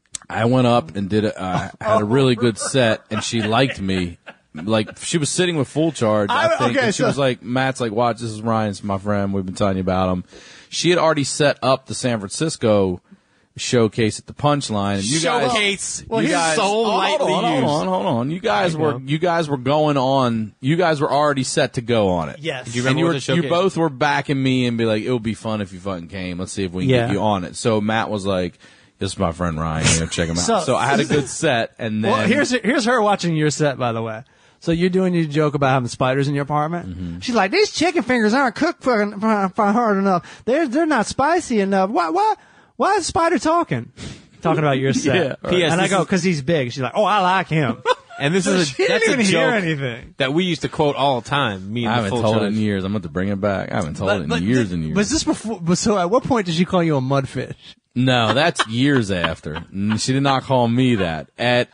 I went up and had a really good set, and she liked me. Like, she was sitting with Full Charge, I think, okay, and she so- was like, Matt's like, watch, this is Ryan's my friend, we've been telling you about him. She had already set up the San Francisco showcase at the Punchline, and you Showcase. guys, you guys, so lightly hold used. on. You guys were going on, you guys were already set to go on it. Yes. Do you And remember what the you showcase? both were backing me and be like, it would be fun if you fucking came. Let's see if we can Yeah. get you on it. So Matt was like, this is my friend Ryan, you know, check him out. So I had a good set, and then Well, here's her watching your set, by the way. So you're doing your joke about having spiders in your apartment. She's like, these chicken fingers aren't cooked for hard enough. They're not spicy enough. Why is the spider talking? Talking about your set. Yeah, right. P.S. And I this go, is- because he's big. She's like, oh, I like him. And this is She that's didn't a even hear joke anything. that we used to quote all the time. Me and I the haven't Full told it Charge. in years. I'm going to bring it back. I haven't told it in years and years. Was this before? So at what point did she call you a mudfish? No, that's years after. She did not call me that.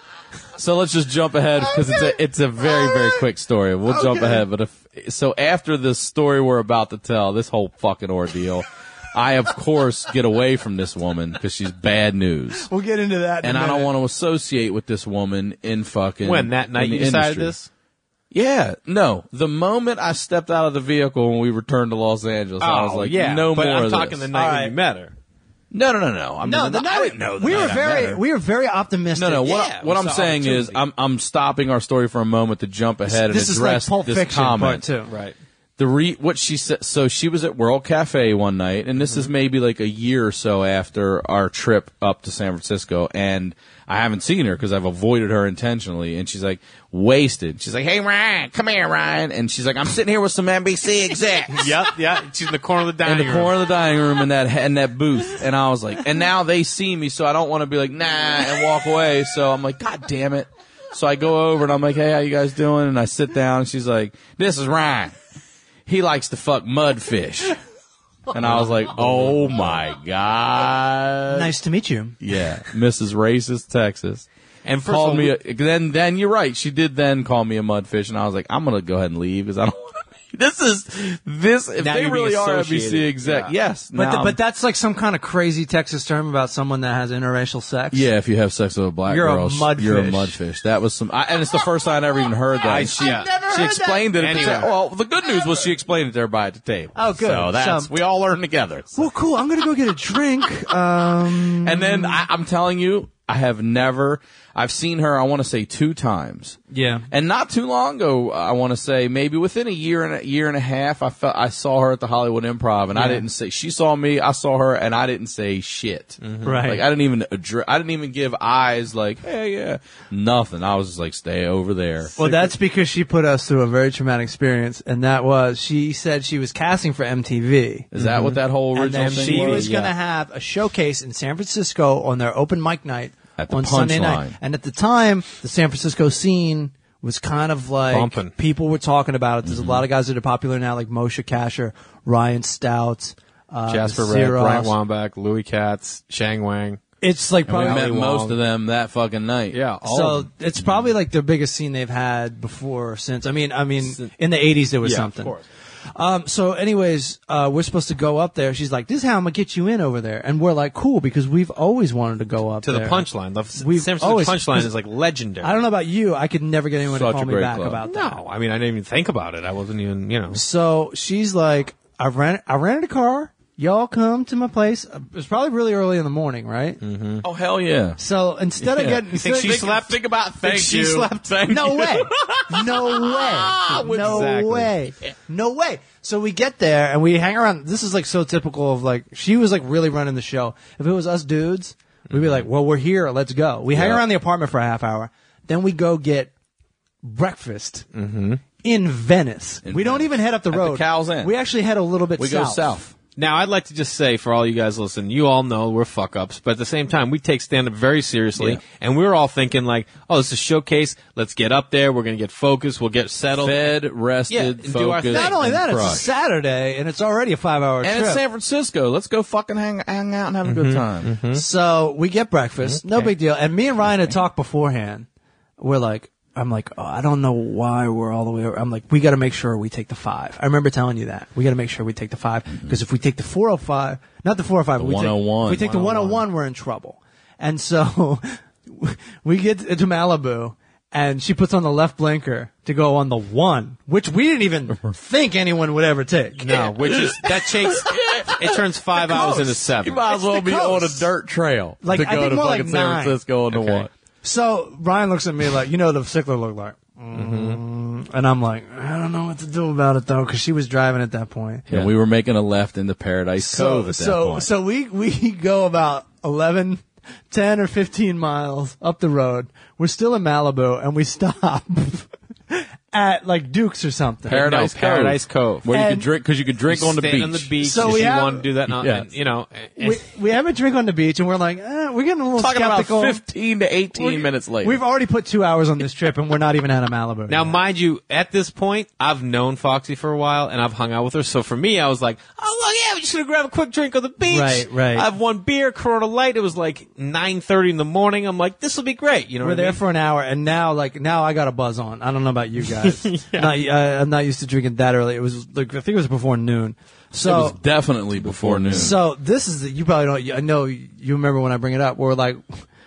So let's just jump ahead because it's a very, very quick story. We'll jump ahead. But so after the story we're about to tell, this whole fucking ordeal, I of course get away from this woman because she's bad news. We'll get into that. And I don't want to associate with this woman in fucking. When that night in you the decided industry. this? Yeah, no. The moment I stepped out of the vehicle when we returned to Los Angeles, I was like, no but more I'm of talking this. the night All when right. you met her. No. No, the night I didn't know. we were very optimistic. No. Yeah, What it I'm was saying an is, opportunity. I'm stopping our story for a moment to jump ahead and This is like address Pulp this Fiction comment. part 2. Right. What she said. So she was at World Cafe one night, and this is maybe like a year or so after our trip up to San Francisco, and I haven't seen her because I've avoided her intentionally. And she's like wasted. She's like, "Hey Ryan, come here, Ryan," and she's like, "I'm sitting here with some NBC execs." Yep. She's in the corner of the dining in the corner of the dining room in that booth, and I was like, and now they see me, so I don't want to be like nah and walk away. So I'm like, God damn it! So I go over and I'm like, hey, how you guys doing? And I sit down, and she's like, this is Ryan. He likes to fuck mudfish. And I was like, oh my god! Nice to meet you. Yeah, Mrs. Racist, Texas. And first Called of all, me. Then you're right. She did then call me a mudfish, and I was like, I'm gonna go ahead and leave because I don't want to. This. If Now they you're really being are associated. NBC exec, Yeah. yes. But now I'm- that's like some kind of crazy Texas term about someone that has interracial sex. yeah, if you have sex with a black You're a girl, mudfish. you're a mudfish. That was and it's the first time I ever even heard that. She explained it. Anyway. Well, the good news was she explained it to everybody at the table. Oh, good. So that's So- we all learned together. Well, cool. I'm gonna go get a drink. And then I'm telling you, I've seen her, I want to say 2 times. Yeah. And not too long ago, I want to say maybe within a year and a half, I saw her at the Hollywood Improv, and I didn't say, she saw me, I saw her, and I didn't say shit. Right. Like I didn't even give eyes like, hey, yeah, nothing. I was just like, stay over there. Well, that's because she put us through a very traumatic experience, and that was she said she was casting for MTV. Is that what that whole And original then thing she was? was going to have a showcase in San Francisco on their open mic night At the on Sunday night. Punchline. And at the time, the San Francisco scene was kind of like Bumping. people were talking about it. There's Mm-hmm. a lot of guys that are popular now, like Moshe Kasher, Ryan Stout, Jasper Red, Zeros. Bryant Wambach, Louis Katz, Shang Wang. It's like And we probably met Ali most Wong. of them that fucking night. Yeah, all of so them. it's probably like the biggest scene they've had before or since. I mean, in the '80s there was Yeah, something. of course. So anyways, we're supposed to go up there. She's like, this is how I'm going to get you in over there. And we're like, cool, because we've always wanted to go up to there. the punchline. The San We've Francisco always- punchline is like legendary. I don't know about you. I could never get anyone Such to call a me great back club. about that. No, I mean, I didn't even think about it. I wasn't even, you know. So she's like, I rented a car. Y'all come to my place. It was probably really early in the morning, right? Mm-hmm. Oh, hell yeah. So instead of getting, You think she slept? Think about thank she you. slept? Thank no you. way, no way, no Exactly. way, no way. So we get there and we hang around. This is like so typical of like, she was like really running the show. If it was us dudes, we'd be like, well, we're here. Let's go. We hang Yeah. around the apartment for a half hour. Then we go get breakfast in Venice. We don't Venice. even head up the At the road. Cow's Inn. We actually head a little bit We south. go south. Now, I'd like to just say for all you guys listening, you all know we're fuck ups, but at the same time, we take stand up very seriously, Yeah. and we're all thinking like, oh, this is a showcase. Let's get up there. We're going to get focused. We'll get settled. Fed, Yeah, rested, and do our focused. thing. Not only and that, it's a crushed. Saturday and it's already a 5-hour trip. And it's San Francisco. Let's go fucking hang out and have a good time. So we get breakfast, no big deal. And me and Ryan had talked beforehand. We're like, I'm like, oh, I don't know why we're all the way over. I'm like, we got to make sure we take the 5. I remember telling you that. We got to make sure we take the 5 because if we take the 405, not the 405, The we 101. if we take the 101, we're in trouble. And so we get to Malibu and she puts on the left blinker to go on the 1, which we didn't even think anyone would ever take. No, which is, that takes, it turns 5 hours into You 7. might as well the be on a coast. dirt trail Like, to I go think to more fucking like San 9. Francisco on the Okay. one. So Ryan looks at me like, you know, the Sickler looked like. And I'm like, I don't know what to do about it though, because she was driving at that point. And we were making a left into Paradise Cove at that point. So we go about 10 or 15 miles up the road. We're still in Malibu and we stop at like Duke's or something. Paradise Paradise Cove. Where you And- could drink, because you could drink on the Stand beach. on the beach. So if we you have- want to do that, not, Yes. you know. We have a drink on the beach and we're like, we're getting a little Talking about skeptical. 15 to 18 minutes later. We've already put 2 hours on this trip and we're not even out of Malibu. Now, yet. mind you, at this point, I've known Foxy for a while, and I've hung out with her. So for me, I was like, oh, look, yeah, we're just going to grab a quick drink on the beach. Right. I have one beer, Corona Light. It was like 9:30 in the morning. I'm like, this will be great. You know We're what I there mean? for an hour, and now I got a buzz on. I don't know about you guys. I'm not used to drinking that early. It was like, I think it was before noon. it So was definitely before noon. So this is you probably don't. I know you remember when I bring it up. We're like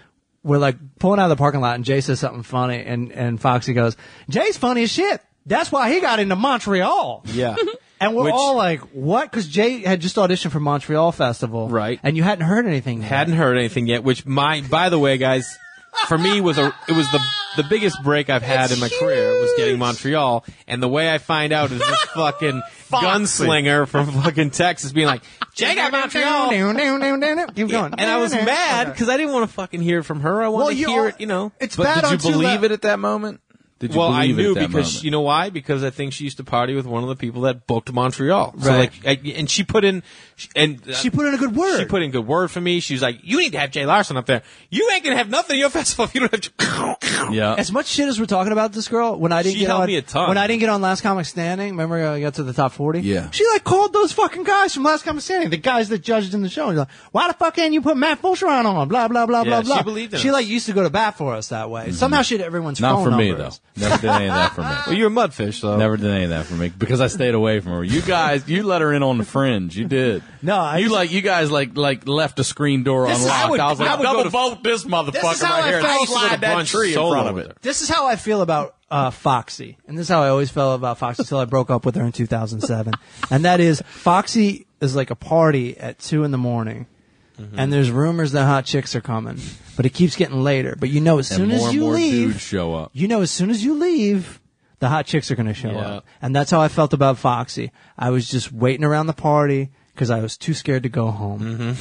pulling out of the parking lot, and Jay says something funny, and Foxy goes, "Jay's funny as shit. That's why he got into Montreal." Yeah. And we're Which- all like, "What?" Because Jay had just auditioned for Montreal Festival, Right. And you hadn't heard anything. Yet. Hadn't heard anything yet, which by the way, guys, for me it was the biggest break I've had in my career was getting Montreal, and the way I find out is this fucking gunslinger from fucking Texas being like, Jay got Montreal. Keep going. And I was mad because I didn't want to fucking hear it from her. I wanted to hear it, you know. It's But bad did on you two believe le- it at that moment? Did you Well, I believe it knew at that because moment? you know why? Because I think she used to party with one of the people that booked Montreal. So Right. and she put in, She put in a good word. She put in a good word for me. She was like, "You need to have Jay Larson up there. You ain't gonna have nothing at your festival if you don't have." Yeah. As much shit as we're talking about this girl, when I didn't She get helped on, me a ton. when I didn't get on Last Comic Standing, remember I got to the top 40? Yeah. She like called those fucking guys from Last Comic Standing, the guys that judged in the show. And like, why the fuck ain't you put Matt Fulcheron on? Blah, blah, blah, Yeah, blah, she blah. believed in She us. like used to go to bat for us that way. Somehow she had everyone's Not phone for me, numbers. though. Never did any of that for me. Well, you're a mudfish, so Never did any of that for me because I stayed away from her. You guys, you let her in on the fringe. You did. No, I you used- you guys left a screen door This is- unlocked. I would- I was like, I would double go to- vote this motherfucker how right I here. felt. And I used to go slide to that brunch tree in solo front of with it. her. This is how I feel about Foxy. And this is how I always felt about Foxy until I broke up with her in 2007. And that is, Foxy is like a party at 2 in the morning. And there's rumors that hot chicks are coming. But it keeps getting later. But you know as soon And more as and you more leave, dudes show up. you know as soon as you leave, the hot chicks are going to show Yeah. up. And that's how I felt about Foxy. I was just waiting around the party because I was too scared to go home.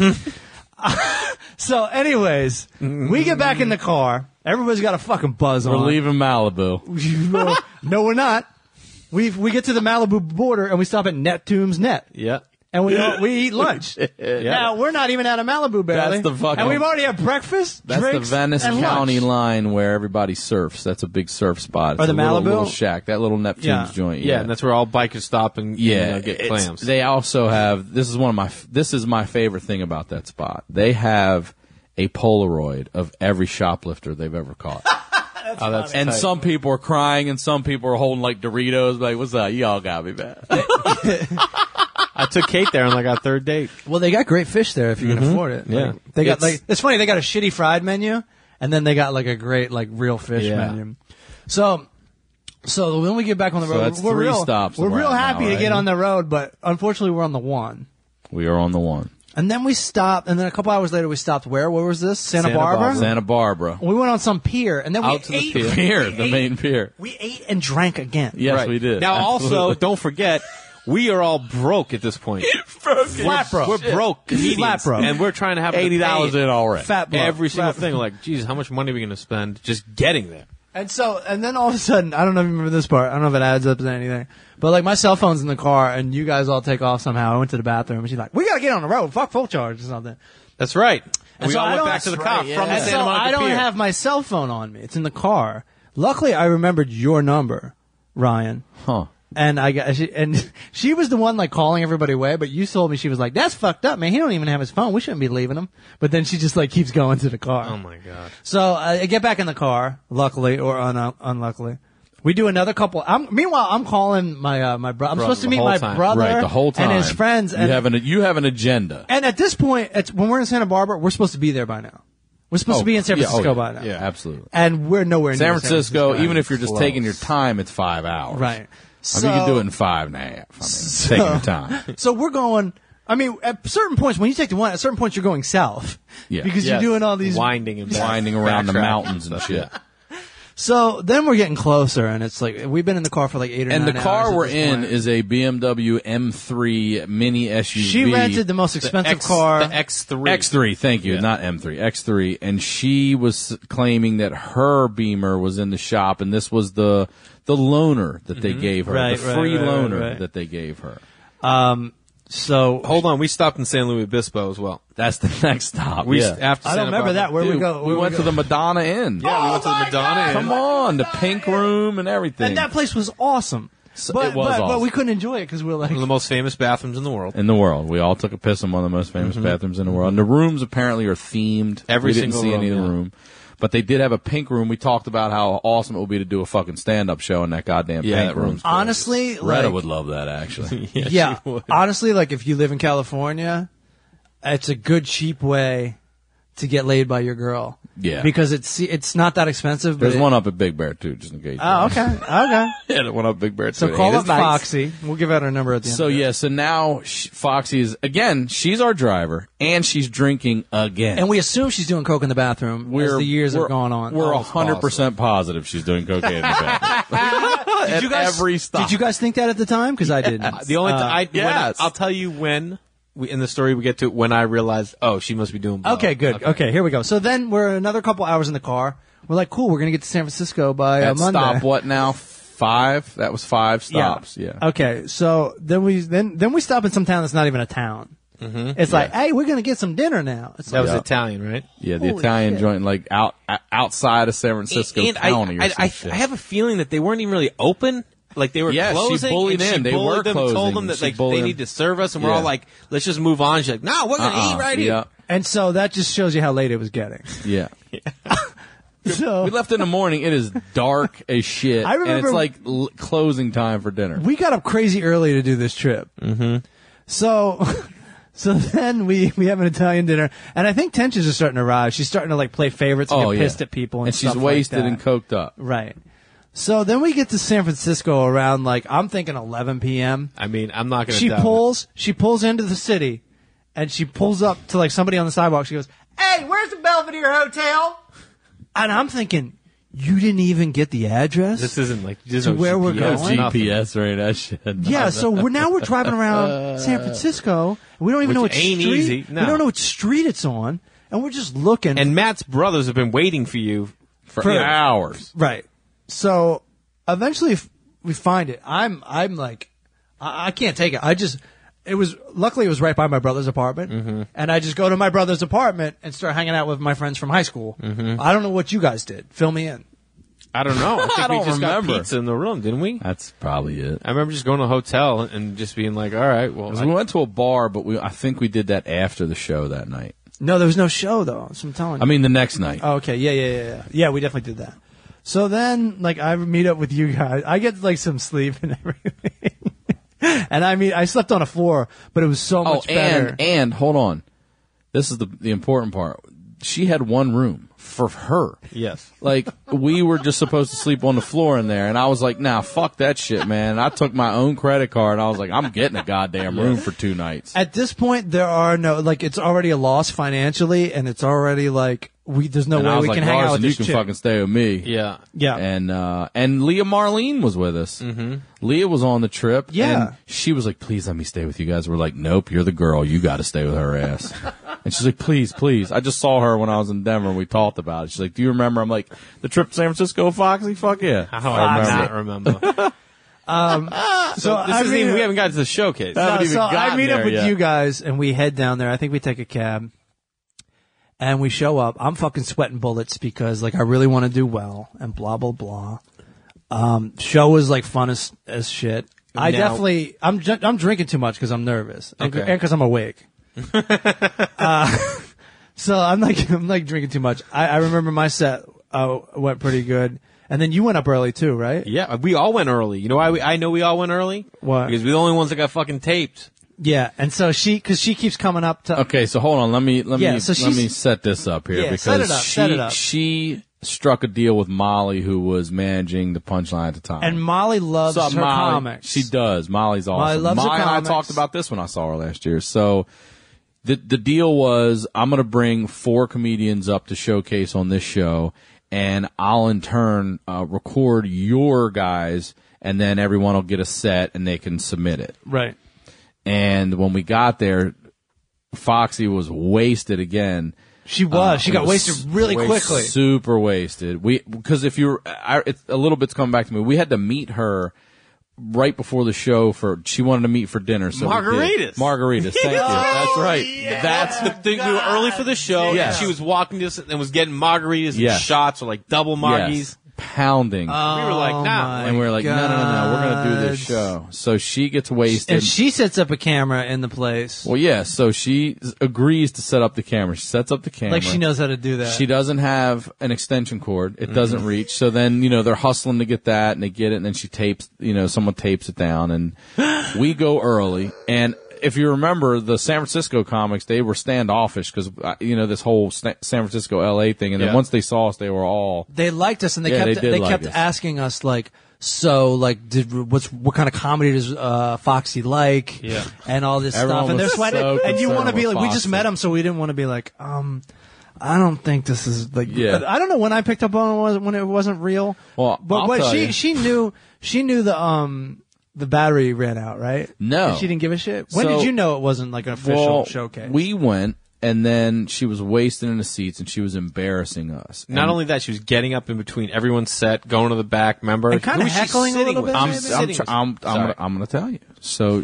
So anyways, we get back in the car. Everybody's got a fucking buzz We're on. leaving Malibu. No, we're not. We get to the Malibu border and we stop at Neptune's Net. yeah. And we eat lunch. Now, we're not even out of Malibu, barely. That's the fucking- And we've already had breakfast, That's drinks, the Venice and County lunch. line where everybody surfs. That's a big surf spot. It's Or the a little, Malibu? little shack. That little Neptune's Yeah. joint. Yeah, and that's where all bikers stop and Yeah, get it's- clams. They also have this is my favorite thing about that spot. They have a Polaroid of every shoplifter they've ever caught. And tight. some people are crying, and some people are holding like Doritos. Like, what's up? Y'all got me bad. I took Kate there on like our third date. Well, they got great fish there if you can afford it. Yeah. Like, they got it's funny. They got a shitty fried menu, and then they got like a great like real fish menu. So when we get back on the road, that's we're three real, stops We're real around happy now, to right? get on the road, but unfortunately we're on the one. We are on the one. And then we stopped, and then a couple hours later we stopped where? Where was this? Santa Barbara? Santa Barbara. We went on some pier, and then Out we to the ate. pier. Pier, the main pier. We ate and drank again. Yes, Right. we did. Now, Absolutely. also, don't forget, we are all broke at this point. Flat broke. We're broke comedians, Flat broke. and we're trying to have $80 in already. Fat broke. every single Fat- thing. Like, geez, how much money are we going to spend just getting there? And then all of a sudden, I don't know if you remember this part. I don't know if it adds up to anything. But like my cell phone's in the car and you guys all take off somehow. I went to the bathroom and she's like, we gotta get on the road. Fuck full charge or something. That's right. And We so all I went don't- back to the That's cop right, yeah. from the And Santa so Monica I don't Pier. have my cell phone on me. It's in the car. Luckily, I remembered your number, Ryan. Huh. And she was the one like calling everybody away, but you told me she was like, that's fucked up, man. He don't even have his phone. We shouldn't be leaving him. But then she just like keeps going to the car. Oh my god. So I get back in the car, luckily or unluckily. We do another couple. Meanwhile, I'm calling my my brother. I'm supposed to the meet whole my time. brother Right, the whole time. and his friends. And You have an agenda. and at this point, when we're in Santa Barbara, we're supposed to be there by now. We're supposed to be in San Francisco by now. Yeah, absolutely. And we're nowhere near San Francisco, even if you're just Close. taking your time, it's 5 hours. Right. I mean, you can do it in 5.5. I mean, taking your time. So we're going. I mean, at certain points, when you take the one, at certain points you're going south. Yeah. Because Yes. you're doing all these. winding and Winding around the backtracking mountains and shit. So then we're getting closer, and it's like we've been in the car for like 8 or 9 And the hours car at we're this in point. is a BMW M3 mini SUV. She rented the most expensive car. The X3. X3, thank you, Yeah. not M3, X3, and she was claiming that her Beamer was in the shop, and this was the loaner that they gave her, Right, the right, free right, loaner right. that they gave her. So Hold on, we stopped in San Luis Obispo as well. That's the next stop. We yeah. after I don't Santa remember Barbara. that. Where we Dude, go? we went to the Madonna Inn. Yeah, we went to the Madonna Inn. Come on, the pink room and everything. And that place was awesome. So- But it was but awesome. we couldn't enjoy it because we're like, One of the most famous bathrooms in the world. in the world. We all took a piss in one of the most famous bathrooms in the world. And the rooms apparently are themed. Every we didn't single see any of room, the yeah. room. But they did have a pink room. We talked about how awesome it would be to do a fucking stand-up show in that goddamn Yeah, pink that room. room's honestly, Retta like, would love that, actually. yeah, she would. honestly, like if you live in California, it's a good cheap way to get laid by your girl. Yeah. because it's not that expensive. But There's one up at Big Bear, too, just in case. Oh, okay, okay. Yeah, one up at Big Bear, too. So It call is up nice. Foxy. We'll give out her number at the end. So of it. yeah, so now Foxy is, again, she's our driver, and she's drinking again. And we assume she's doing coke in the bathroom as the years have gone on. We're Oh, 100% positive she's doing cocaine in the bathroom. Did you guys, every stop. Did you guys think that at the time? Because I didn't. The only yes. I'll tell you when in the story we get to when I realized, oh, she must be doing blow. Okay, good. Okay, here we go. So then we're another couple hours in the car. We're like, cool, we're going to get to San Francisco by At Monday. stop what now? 5? That was 5 stops. Yeah. Okay, so then we stop in some town that's not even a town. Mm-hmm. It's like, hey, we're going to get some dinner now. It's That was like, Italian, right? Yeah, the Holy Italian shit. joint, like outside of San Francisco And County or some I shit. have a feeling that they weren't even really open. Like they were Yeah, she closing. bullied and in. She They bullied were them, told closing. them that She like bullied they them. need to serve us, and we're Yeah. all like, let's just move on. She's like, no, we're gonna eat right here. Yeah, and so that just shows you how late it was getting. yeah. So We left in the morning. It is dark as shit. I remember- and it's like closing time for dinner. we got up crazy early to do this trip. Mm-hmm. So then we have an Italian dinner, and I think tensions are starting to rise. She's starting to like play favorites and get pissed at people, and she's stuff wasted like that. and coked up. Right. So then we get to San Francisco around like I'm thinking 11 p.m. I mean, I'm not gonna. She doubt it. pulls into the city, and she pulls up to like somebody on the sidewalk. She goes, "Hey, where's the Belvedere Hotel?" And I'm thinking, you didn't even get the address. This isn't like there's To no where we're GPS, going? nothing. GPS right? That shit. Yeah, so we're driving around San Francisco. And we don't even know Which what ain't street. easy, no. We don't know what street it's on, and we're just looking. And Matt's brothers have been waiting for you for hours. right. So eventually we find it. I'm like, I can't take it. Luckily it was right by my brother's apartment, and I just go to my brother's apartment and start hanging out with my friends from high school. I don't know what you guys did. Fill me in. I don't know. I think I we don't just remember. got pizza in the room, didn't we? That's probably it. I remember just going to a hotel and just being like, all right, well, 'Cause we went to a bar, but I think we did that after the show that night. No, there was no show though. So I'm telling you. I mean, the next night. Oh, okay. Yeah. Yeah, we definitely did that. So then, like, I meet up with you guys. I get, like, some sleep and everything. And I slept on a floor, but it was so much better. And hold on. This is the important part. She had one room for her. Yes. Like, we were just supposed to sleep on the floor in there, and I was like, nah, fuck that shit, man. I took my own credit card, and I was like, I'm getting a goddamn room for 2 nights. At this point, there are no, like, it's already a loss financially, and it's already, like, there's no way we can hang out with this you can chick. fucking stay with me. Yeah. Yeah. And Leah Marlene was with us. Mm-hmm. Leah was on the trip. Yeah. And she was like, please let me stay with you guys. We're like, nope, you're the girl. You got to stay with her ass. And she's like, please, please. I just saw her when I was in Denver and we talked about it. She's like, do you remember? I'm like, the trip to San Francisco, Foxy? Fuck yeah. How do I not remember? So we haven't got to the showcase. I meet up with you guys, and we head down there. I think we take a cab. And we show up. I'm fucking sweating bullets because, like, I really want to do well and blah, blah, blah. Show was, like, fun as shit. I'm drinking too much because I'm nervous. Okay. And because I'm awake. So I'm like drinking too much. I remember my set, went pretty good. And then you went up early too, right? Yeah, we all went early. You know why I know we all went early? Why? Because we're the only ones that got fucking taped. Yeah, and so because she keeps coming up to. Okay, so hold on. Let me set this up here Yeah, because set it up. she struck a deal with Molly, who was managing the Punchline at the time. And Molly loves What's up, her Molly? comics. She does. Molly's awesome. Molly loves her and I comics. talked about this when I saw her last year. So the deal was I'm going to bring 4 comedians up to showcase on this show, and I'll in turn record your guys, and then everyone will get a set and they can submit it. Right. And when we got there, Foxy was wasted again. She was. She got wasted really quickly. Super wasted. Because if you're, it's a little bit's coming back to me. We had to meet her right before the show she wanted to meet for dinner. So Margaritas. Margaritas. Thank you. That's right. Yeah. That's the thing. We were early for the show. Yes. And she was walking to us and was getting margaritas and Yes. shots or like double margies. Yes. Pounding. We were like, nah. And we were like, no, we're going to do this show. So she gets wasted. And she sets up a camera in the place. Well, yeah, so she agrees to set up the camera. She sets up the camera. Like she knows how to do that. She doesn't have an extension cord. It doesn't reach. So then, they're hustling to get that, and they get it, and then she tapes, someone tapes it down, and we go early. And if you remember, the San Francisco comics, they were standoffish because, this whole San Francisco, LA thing. And then once they saw us, they were all... They liked us, and they kept asking us, like, so, like, what kind of comedy does Foxy like? Yeah. And all this Everyone stuff. And they're was sweating. so And you want to be concerned like, with we just Foxy. met him, so we didn't want to be like, I don't think this is like. Yeah. I don't know when I picked up on it when it wasn't real. Well, but I'll what tell you. she knew the battery ran out, right? No. And she didn't give a shit. When So- did you know it wasn't like an official showcase? We went, and then she was wasted in the seats, and she was embarrassing us. Not And only that, she was getting up in between everyone's set, going to the back. Remember? And kinda Who was she heckling a sitting little with? bit, She maybe? was sitting with- Sorry. I'm going to tell you. So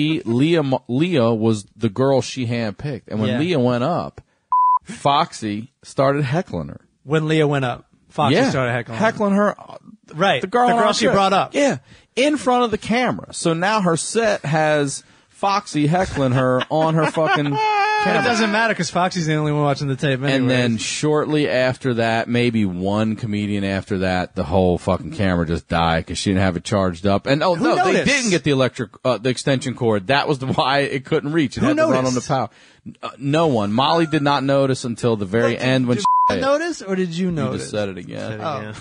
Leah was the girl she handpicked, and when Yeah. Leah went up, Foxy started heckling her. when Leah went up, Foxy started heckling. her. Right. The girl, The on girl our she show. brought up. Yeah, in front of the camera. So now her set has Foxy heckling her on her fucking But camera. it doesn't matter because Foxy's the only one watching the tape anyway. And then shortly after that, maybe one comedian after that, the whole fucking camera just died because she didn't have it charged up. And Who they noticed? didn't get the extension cord. That was why it couldn't reach. It Who had to run on the noticed? power. No one. Molly did not notice until the very end when did she you notice or did you You notice? just said it again.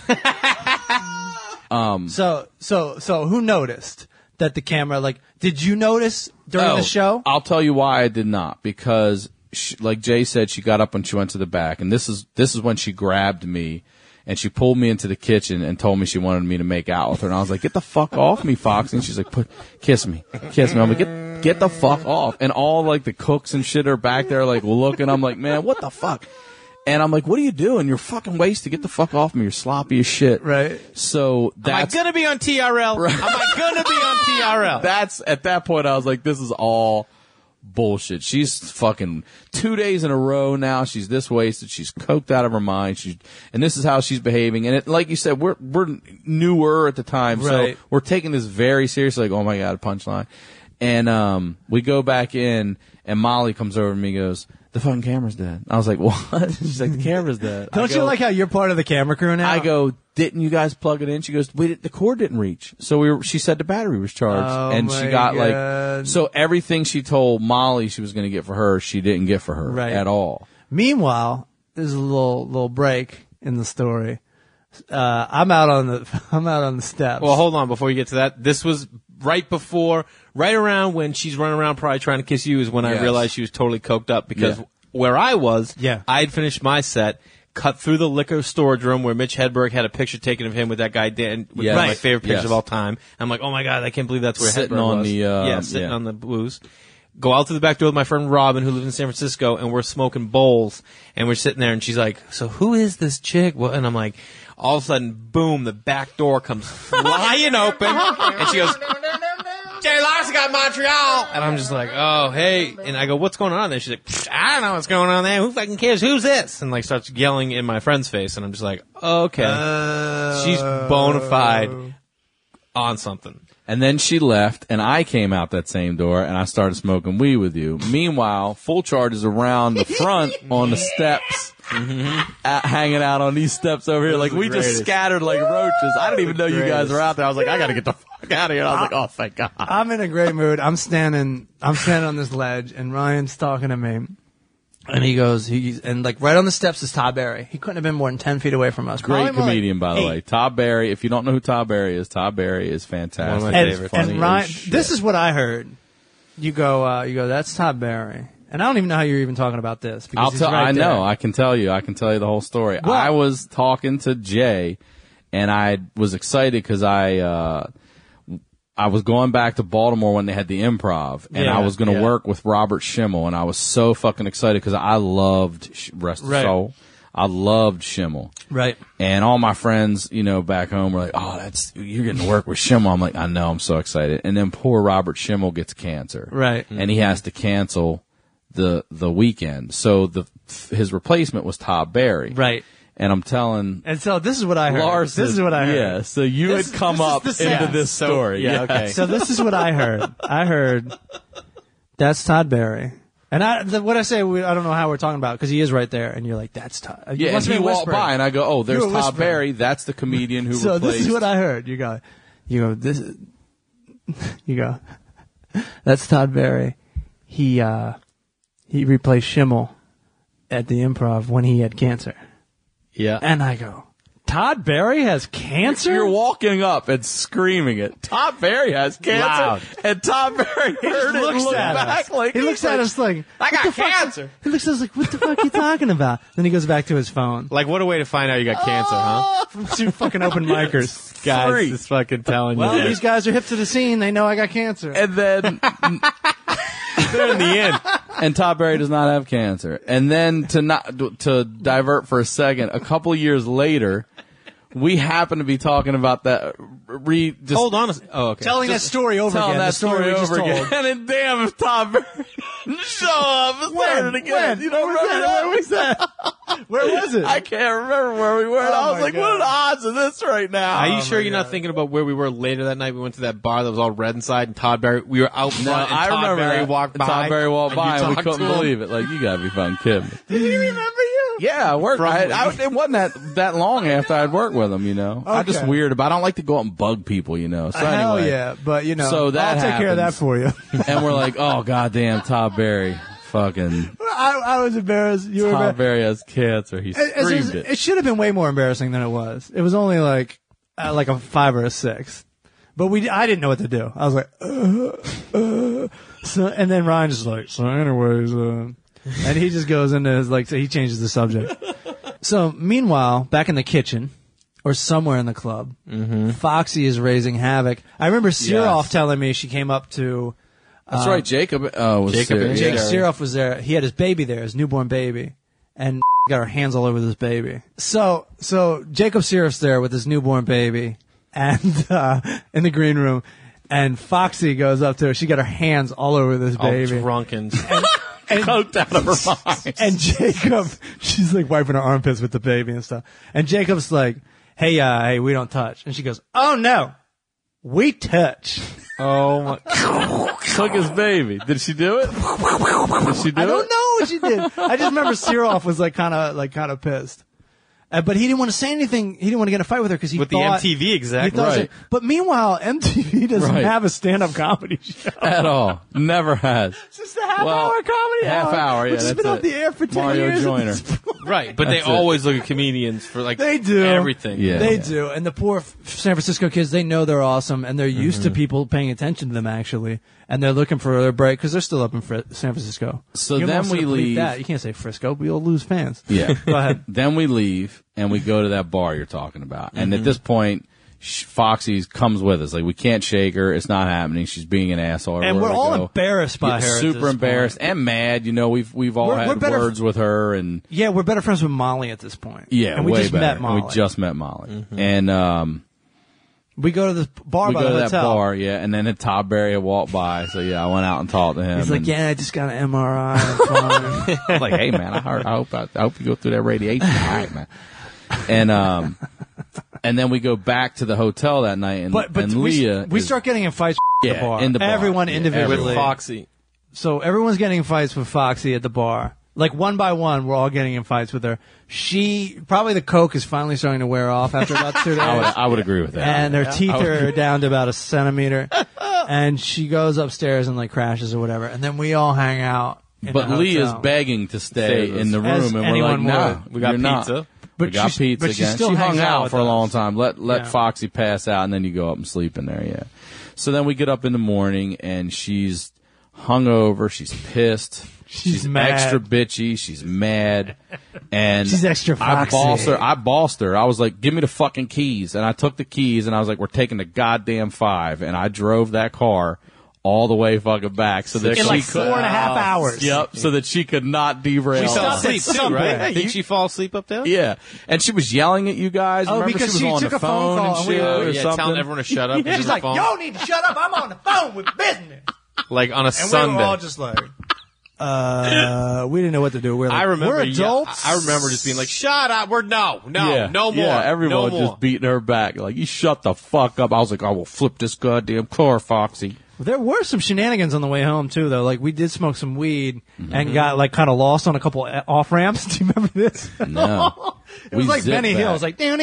So who noticed that the camera? Like, did you notice during the show? I'll tell you why I did not. Because, like Jay said, she got up when she went to the back, and this is when she grabbed me, and she pulled me into the kitchen and told me she wanted me to make out with her, and I was like, "Get the fuck off me, Foxy!" And she's like, "Kiss me." I'm like, "Get the fuck off!" And all like the cooks and shit are back there like looking. I'm like, "Man, what the fuck?" And I'm like, "What are you doing? You're fucking wasted. Get the fuck off me. You're sloppy as shit." Right. So Am I that's gonna be on TRL? Am I gonna be on TRL? That's at that point I was like, this is all bullshit. She's fucking 2 days in a row now. She's this wasted. She's coked out of her mind. And this is how she's behaving. And like you said, we're newer at the time, Right. so we're taking this very seriously. Like, oh my god, Punchline. And we go back in, and Molly comes over to me and goes, the fucking camera's dead. I was like, what? She's like, the camera's dead. Don't you like how you're part of the camera crew now? I go, didn't you guys plug it in? She goes, wait, the cord didn't reach. So she said the battery was charged. And she got God. so everything she told Molly she was going to get for her, she didn't get for her at all. Meanwhile, there's a little break in the story. I'm out on the steps. Well, hold on before you get to that. This was right around when she's running around probably trying to kiss you is when I realized she was totally coked up because where I was, I had finished my set, cut through the liquor storage room where Mitch Hedberg had a picture taken of him with that guy Dan, with one of my favorite pictures of all time. I'm like, oh my God, I can't believe that's where sitting Hedberg on was. Sitting on the booze. Go out to the back door with my friend Robin, who lives in San Francisco, and we're smoking bowls, and we're sitting there, and she's like, so who is this chick? Well, and I'm like, all of a sudden, boom, the back door comes flying open, and she goes, Jerry Larson got Montreal! And I'm just like, oh, hey. And I go, what's going on there? She's like, I don't know what's going on there. Who fucking cares? Who's this? And like starts yelling in my friend's face, and I'm just like, okay. She's bona fide on something. And then she left, and I came out that same door, and I started smoking weed with you. Meanwhile, Full Charge is around the front on the steps, hanging out on these steps over here. Like, we just scattered like roaches. I didn't even know you guys were out there. I was like, I gotta get the fuck out of here. I was like, oh, thank God. I'm in a great mood. I'm standing on this ledge, and Ryan's talking to me. And he goes, and like right on the steps is Todd Barry. He couldn't have been more than 10 feet away from us. Great comedian, by the way. Todd Barry. If you don't know who Todd Barry is fantastic. One of my favorites. And Ryan, this is what I heard. You go, that's Todd Barry. And I don't even know how you're even talking about this. Because I know. I can tell you the whole story. Well, I was talking to Jay, and I was excited because I was going back to Baltimore when they had the Improv, and I was going to work with Robert Schimmel, and I was so fucking excited because I loved Rest of Soul. I loved Schimmel. Right. And all my friends, back home were like, oh, you're getting to work with Schimmel. I'm like, I know, I'm so excited. And then poor Robert Schimmel gets cancer. Right. And he has to cancel the weekend. So his replacement was Todd Barry. Right. And I'm telling. And so this is what I heard. Larson, this is what I heard. Yeah. So you had come up into this story. Yeah. Okay. So this is what I heard. I heard that's Todd Barry. And what I say, I don't know how we're talking about because he is right there, and you're like, that's Todd. Yeah. And he walked by, and I go, oh, there's Todd Barry. That's the comedian who so replaced. This is what I heard. You go, that's Todd Barry. He replaced Schimmel at the Improv when he had cancer. Yeah. And I go, Todd Barry has cancer? You're walking up and screaming it. Todd Barry has cancer. Loud. And Todd Barry heard it and looked back like he looks at us like, I got cancer. He looks at us like, what the fuck are you talking about? Then he goes back to his phone. Like, what a way to find out you got cancer, huh? From two fucking open micers. Guys, just fucking telling you. Well, these guys are hip to the scene. They know I got cancer. And then they're in the end. And Todd Barry does not have cancer. And then to divert for a second, a couple years later, we happen to be talking about that. Hold on. Okay. Telling that story over again. That the story we just told. And then damn if Todd Barry didn't show up and started again. When? Where was that? Where was it? I can't remember where we were. And I was like, what are the odds of this right now? Are you sure you're not thinking about where we were later that night? We went to that bar that was all red inside, and Todd Barry, we were out front, and Todd Barry walked by. Todd Barry walked by, and we couldn't to him. believe it. Like, you gotta be fucking kidding me. Did he remember you? Yeah, I worked. It wasn't that long after I'd worked with him, Okay. I'm just weird about. I don't like to go out and bug people, So Hell anyway, yeah, but so that I'll take care of that happens. for you. And we're like, oh goddamn, Todd Barry, fucking. I was embarrassed. You were Todd Barry has cancer. He screamed it. It should have been way more embarrassing than it was. It was only like a 5 or a 6, but I didn't know what to do. I was like, so, and then Ryan just like, so anyways, and he just goes into his so he changes the subject. So meanwhile, back in the kitchen. Or somewhere in the club, Foxy is raising havoc. I remember Siroff telling me she came up to. That's right, Jacob. Was Jacob there. Jake Siroff was there. He had his baby there, his newborn baby, and got her hands all over this baby. So Jacob Siroff's there with his newborn baby, and in the green room, and Foxy goes up to her. She got her hands all over this baby, all drunken. And coked out of her mind. And Jacob, she's like wiping her armpits with the baby and stuff. And Jacob's like, hey, we don't touch. And she goes, oh no, we touch. Oh my. Took his baby. Did she do it? I don't know. what she did. I just remember Seroff was like kind of pissed. But he didn't want to say anything. He didn't want to get in a fight with her because he with thought... the MTV exec. Right. But meanwhile, MTV doesn't Right. have a stand-up comedy show. At all. Never has. It's just a half-hour comedy half hour, yeah, which has that's been off it. the air for 10 Mario years. Joyner. Right, but they That's it. always look at comedians for like They do. everything. Yeah. They do. And the poor San Francisco kids, they know they're awesome, and they're used to people paying attention to them, actually. And they're looking for their break because they're still up in San Francisco. So You then almost we have to bleep leave. That. You can't say Frisco. We'll lose fans. Yeah. Go ahead. Then we leave and we go to that bar you're talking about. And at this point, Foxy comes with us. Like, we can't shake her. It's not happening. She's being an asshole. And everywhere we're we all go. embarrassed by her. at Super this embarrassed point. and mad. You know, we've all We're had better- words with her and Yeah, we're better friends with Molly at this point. yeah, and we way just better. met Molly. And we just met Molly. And We go to the bar we by go the to hotel. that bar, yeah, and then Todd Berry had walked by, so yeah, I went out and talked to him. He's like, and yeah, I just got an MRI. I'm fine. I was like, hey man, I hope you go through that radiation. All right, man. And then we go back to the hotel that night, and but and we Leah we is- start getting in fights at Yeah, the bar. in the bar. Everyone Yeah, individually. With Foxy. So everyone's getting in fights with Foxy at the bar. Like one by one, we're all getting in fights with her. Probably the coke is finally starting to wear off after about 2 days. I would agree with that. And her teeth are down to about a centimeter. And she goes upstairs and like crashes or whatever. And then we all hang out. In But the Leah's hotel. begging to stay Save us. in the room, As and we're like, anyone no, would. We got you're not. pizza. But We got she's- pizza but she again. still She hangs hung out out with for a us. long time. Let Yeah. Foxy pass out, and then you go up and sleep in there. Yeah. So then we get up in the morning, and she's hungover. She's pissed. She's mad. extra bitchy. She's mad. And She's extra foxy. I bossed her. I was like, give me the fucking keys. And I took the keys, and I was like, we're taking the goddamn 5. And I drove that car all the way fucking back so that In she like could. 4.5 hours. Yep, so that she could not derail. She fell us. asleep too, Subway. right? Did she fall asleep up there? Yeah, and she was yelling at you guys. Oh, Remember, because she was she on took the a phone call and and we shit were- or Yeah, something. telling everyone to shut up. She's because of like, the phone. y'all need to shut up. I'm on the phone with business. Like on a And Sunday. we were all just like, we didn't know what to do. We're like, I remember. we're adults. I remember just being like, "Shut up! no yeah, more, Yeah, everyone no just more." beating her back. Like, you shut the fuck up. I was like, I will flip this goddamn car, Foxy. There were some shenanigans on the way home too, though. Like we did smoke some weed and got like kind of lost on a couple off ramps. Do you remember this? No. It was We like zipped Benny back. Hill. It was like I,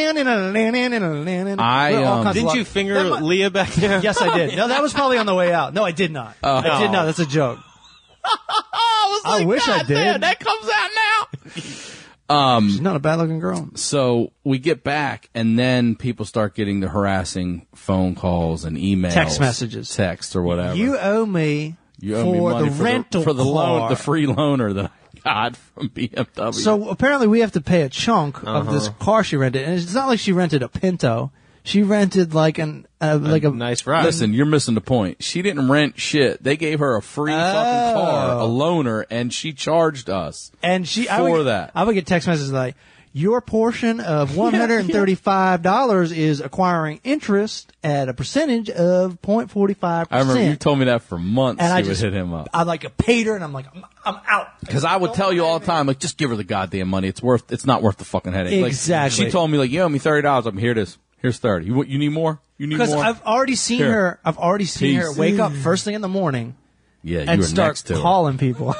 Didn't you finger Leah back there? Yes, I did. No, that was probably on the way out. No, I did not. I did not. That's a joke. I wish I did. That comes out now. She's not a bad looking girl. So we get back, and then people start getting the harassing phone calls and emails, Text messages. text or whatever. You owe me You owe me for money the rental for the loan, car. the free loaner that I got from BMW. So apparently we have to pay a chunk of this Uh-huh. car she rented, and it's not like she rented a Pinto. She rented like a Nice ride. Listen, you're missing the point. She didn't rent shit. They gave her a free fucking car, a loaner, and she charged us. and she I for would, that. I would get text messages like, "Your portion of $135 is acquiring interest at a percentage of 0.45%." I remember you told me that for months. and I She would just hit him up. I like paid her, and I'm like, I'm out. Because I would tell you all the time, like, just give her the goddamn money. It's not worth the fucking headache. Exactly. Like, she told me, like, you owe me $30. I'm here. It is. Here's 30. You need more? You need Because more? I've already seen Here. her. I've already seen her Peace. wake up first thing in the morning Yeah, you and were start next to her. calling people.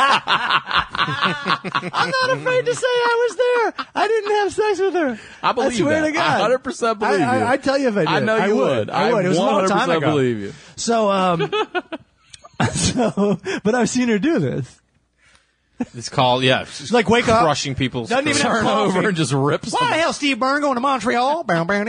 I'm not afraid to say I was there. I didn't have sex with her. I believe swear that. to God. I 100% believe you. I tell you if I did. I know you would. I would. It was a long time 100% ago. believe you. So, but I've seen her do this. It's called, yeah. She's Like, wake up. crushing people's. Doesn't even have Turn coffee. over and just rips Why the them. hell Steve Byrne going to Montreal?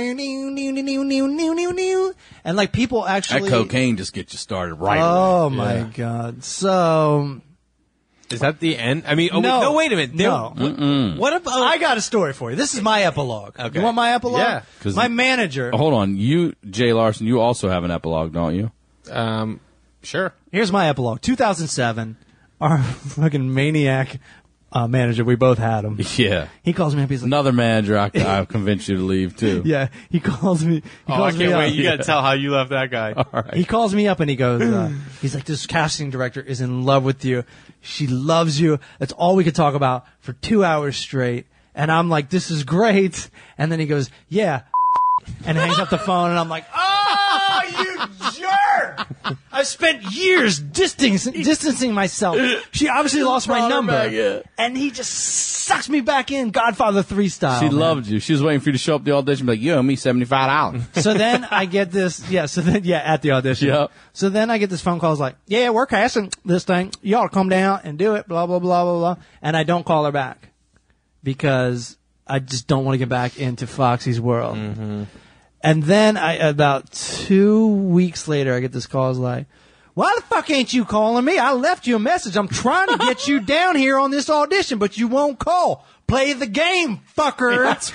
And like people That actually. cocaine just gets you started right Oh away. my God. So. Is that the end? I mean, No. wait a minute. No. What about? I got a story for you. This is my epilogue. Okay. You want my epilogue? Yeah. 'Cause- My manager. Oh, hold on. You, Jay Larson, you also have an epilogue, don't you? Sure. Here's my epilogue. 2007. Our fucking maniac manager. We both had him. Yeah. He calls me up. He's like, Another manager I convinced you to leave, too. yeah. He calls me. He Oh, I calls me can't up. wait. You got to tell how you left that guy. He calls me up and he goes, he's like, this casting director is in love with you. She loves you. That's all we could talk about for 2 hours straight. And I'm like, this is great. And then he goes, yeah. And hangs up the phone and I'm like, oh, you jerk. I've spent years distancing myself. She obviously lost my number, back, and he just sucks me back in, Godfather 3 style. She man. loved you. She was waiting for you to show up at the audition, and be like, you owe me $75. So then I get this, at the audition. Yep. So then I get this phone call, it's like, yeah, we're casting this thing. You ought to come down and do it, blah, blah, blah, blah, blah. And I don't call her back because I just don't want to get back into Foxy's world. Mm-hmm. And then about 2 weeks later, I get this call, it's like, why the fuck ain't you calling me? I left you a message. I'm trying to get you down here on this audition, but you won't call. Play the game, fucker. That's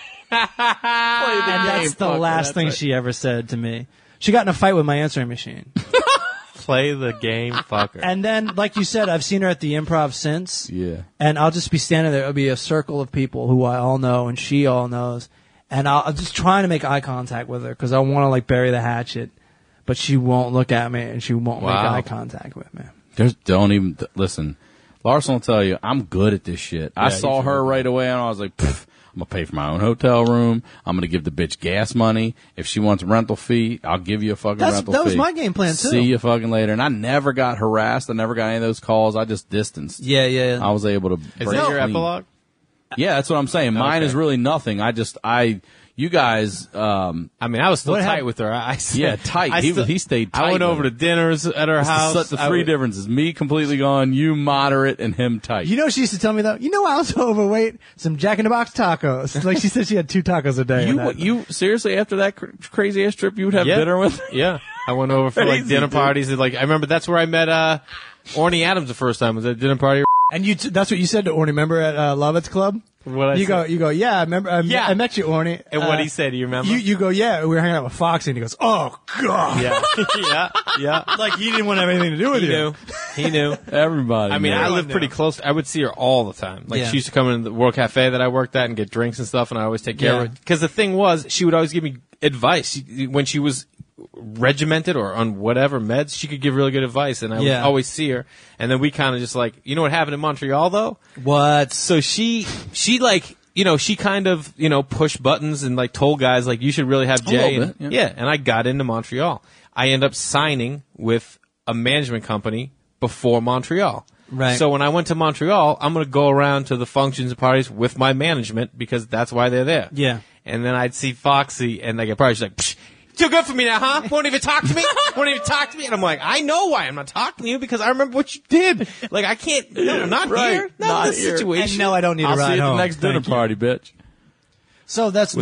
And that's the last thing she ever said to me. She got in a fight with my answering machine. Play the game, fucker. And then, like you said, I've seen her at the Improv since. Yeah. And I'll just be standing there. It'll be a circle of people who I all know and she all knows. And I'm just trying to make eye contact with her because I want to, like, bury the hatchet. But she won't look at me and she won't make eye contact with me. Don't even listen. Larson will tell you, I'm good at this shit. I saw her right away and I was like, pff, I'm going to pay for my own hotel room. I'm going to give the bitch gas money. If she wants a rental fee, I'll give you a fucking rental fee. That was my game plan, too. See you fucking later. And I never got harassed. I never got any of those calls. I just distanced. Yeah. I was able to Is that your epilogue? Yeah, that's what I'm saying. Mine is really nothing. You guys, I mean, I was still tight with her. Tight. He stayed tight. I went over to dinners at her house. The three differences. Me completely gone, you moderate, and him tight. You know what she used to tell me, though? You know I was overweight? Some Jack in the Box tacos. Like she said she had 2 tacos a day. You seriously, after that crazy ass trip, you would have dinner with her? Yeah. I went over for like dinner parties. And, like, I remember that's where I met Orny Adams the first time. Was at a dinner party. And that's what you said to Orny, remember at Lovett's Club? You go, yeah, I remember, I met you, Orny. And what he said, do you remember? You go, yeah, we were hanging out with Foxy, and he goes, oh, God. Yeah. Like, he didn't want to have anything to do with you. He knew. Everybody. I mean, I lived pretty close. I would see her all the time. Like, she used to come in the World Cafe that I worked at and get drinks and stuff, and I always take care of her. Because the thing was, she would always give me advice. When she was regimented or on whatever meds, she could give really good advice, and I would always see her. And then we kind of just like, you know what happened in Montreal, though? What? So she like, you know, she kind of, you know, pushed buttons and like told guys like, you should really have Jay. And I got into Montreal. I ended up signing with a management company before Montreal. Right. So when I went to Montreal, I'm going to go around to the functions and parties with my management because that's why they're there. Yeah. And then I'd see Foxy and like, she's like, psh, too good for me now, huh? Won't even talk to me? Won't even talk to me? And I'm like, I know why I'm not talking to you because I remember what you did. Like, I can't, no, not here. Not in this situation. And no, I don't need I'll a ride see you at home. the next dinner party, bitch. So there's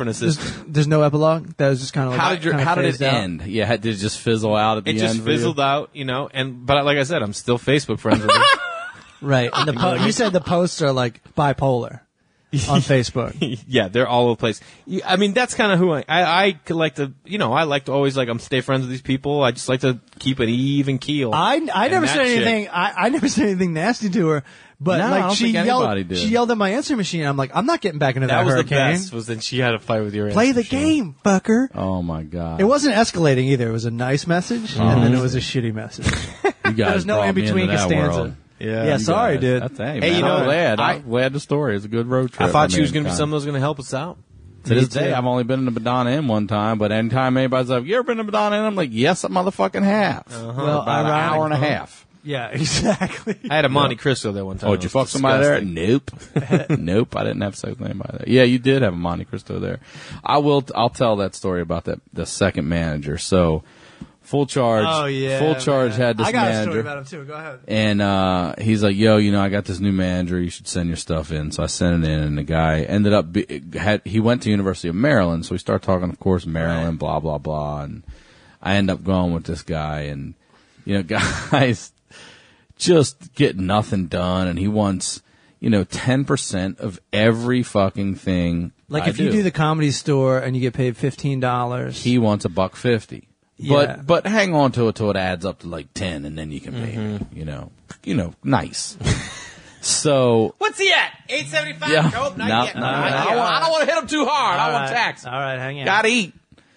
no epilogue. That was just kind of like how did it end? Yeah, did it just fizzle out at the end? It just fizzled out, you know. But like I said, I'm still Facebook friends with her. Right. And you said the posts are like bipolar on Facebook. Yeah, they're all over the place. I mean, that's kind of who I like to, you know, I like to always like, I'm stay friends with these people. I just like to keep an even keel. I never said anything. I never said anything nasty to her. But no, like she yelled at my answering machine. I'm like, I'm not getting back into that was hurricane. The best. Was then she had a fight with your play the machine. game, fucker. Oh my God! It wasn't escalating either. It was a nice message, and then it was a shitty message. There was no in between Costanza. Yeah, sorry, dude. Hey, you know, I'm glad the story. It's a good road trip. I thought she was going to be someone who was going to help us out. To this day, I've only been in the Madonna Inn one time, but anytime anybody's like, you ever been to Madonna Inn? I'm like, yes, I motherfucking have. Well, about an hour and a half. Yeah, exactly. I had a Monte Cristo there one time. Oh, did you fuck somebody there? Nope. Nope, I didn't have sex with anybody there. Yeah, you did have a Monte Cristo there. I'll tell that story about the second manager. So, Full Charge. Oh, yeah. Full Charge had this manager. I got a story about him, too. Go ahead. And he's like, yo, you know, I got this new manager. You should send your stuff in. So I sent it in, and the guy ended up, he went to University of Maryland. So we start talking, of course, Maryland, blah, blah, blah. And I end up going with this guy. And, you know, guys just get nothing done. And he wants, you know, 10% of every fucking thing. Like if you do the Comedy Store and you get paid $15. He wants $1.50. Yeah. But hang on to it till it adds up to like 10, and then you can pay him. You know, nice. So what's he at? 875. Yeah. Nope, not No, yet. no, I don't want to hit him too hard. I want tax. All right, hang on. Gotta eat.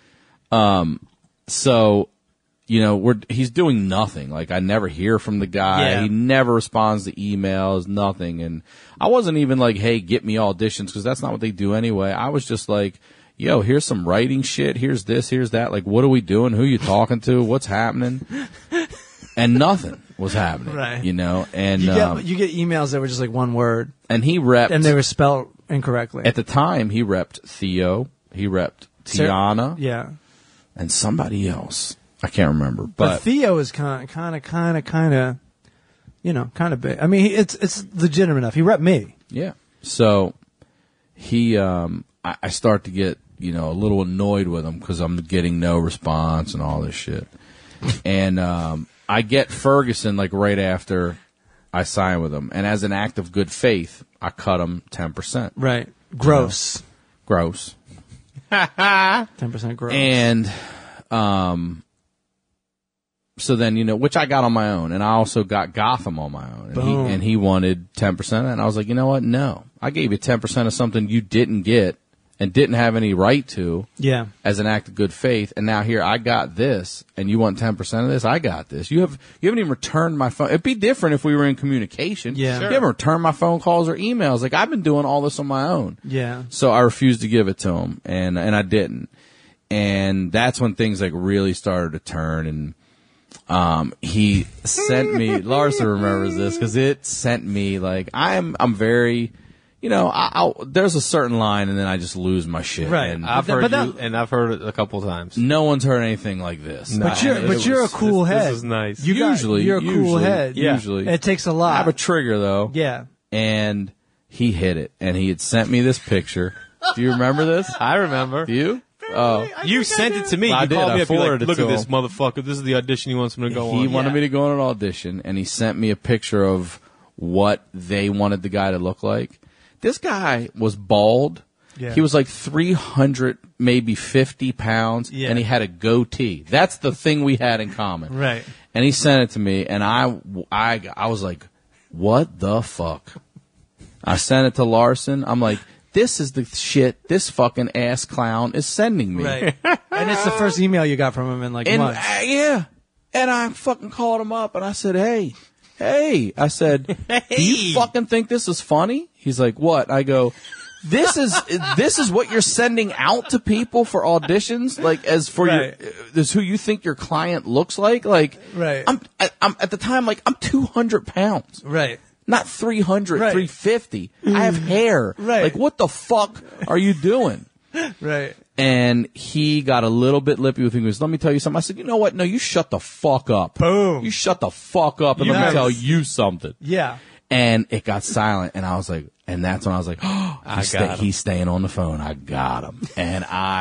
So, you know, he's doing nothing. Like I never hear from the guy. Yeah. He never responds to emails. Nothing. And I wasn't even like, hey, get me auditions because that's not what they do anyway. I was just like, yo, here's some writing shit. Here's this, here's that. Like, what are we doing? Who you talking to? What's happening? And nothing was happening, right? You know, and you get emails that were just like one word, and he repped, and they were spelled incorrectly. At the time, he repped Theo, he repped Tiana, yeah, and somebody else. I can't remember, but Theo is kind of, you know, kind of big. I mean, it's legitimate enough. He repped me. Yeah. So he, I start to get, you know, a little annoyed with him because I'm getting no response and all this shit. And I get Ferguson like right after I sign with him, and as an act of good faith, I cut him 10%. Right. Gross. You know? Gross. 10% gross. And so then, you know, which I got on my own, and I also got Gotham on my own, and he wanted 10%, and I was like, you know what? No, I gave you 10% of something you didn't get and didn't have any right to, as an act of good faith, and now here I got this, and you want 10% of this? I got this. You haven't even returned my phone. It'd be different if we were in communication. Yeah, You haven't returned my phone calls or emails. Like, I've been doing all this on my own. Yeah. So I refused to give it to him, and I didn't, and that's when things like really started to turn. And he sent me, Larson remembers this because it sent me like, I'm very, you know, there's a certain line and then I just lose my shit. Right. And I've heard it a couple times. no one's heard anything like this. No. But you're a cool head. This is nice. You're a cool head. Yeah. Usually. It takes a lot. I have a trigger though. Yeah. And he hit it, and he had sent me this picture. Do you remember this? I remember. Do you? Oh. You sent it to me. I You did. called I me up. You're like, forwarded it look to at this him. motherfucker. This is the audition he wants me to go on. He wanted Yeah. me to go on an audition, and he sent me a picture of what they wanted the guy to look like. This guy was bald. Yeah. He was like 300, maybe 50 pounds, Yeah. and he had a goatee. That's the thing we had in common. Right. And he sent it to me, and I was like, what the fuck? I sent it to Larson. I'm like, this is the shit this fucking ass clown is sending me. Right. And it's the first email you got from him in like And months. yeah. And I fucking called him up and I said, hey, I said, do you fucking think this is funny? He's like, what? I go, this is what you're sending out to people for auditions? Like, as for Right. this who you think your client looks like? Like, Right. I'm at the time, like, I'm 200 pounds. Right. Not 300, Right. 350. I have hair. Right. Like, what the fuck are you doing? Right. And he got a little bit lippy with me. He goes, let me tell you something. I said, you know what? No, you shut the fuck up. Boom. You shut the fuck up and let Yes. me tell you something. Yeah. And it got silent. And I was like, and that's when I was like, oh, him. he's staying on the phone. I got him. And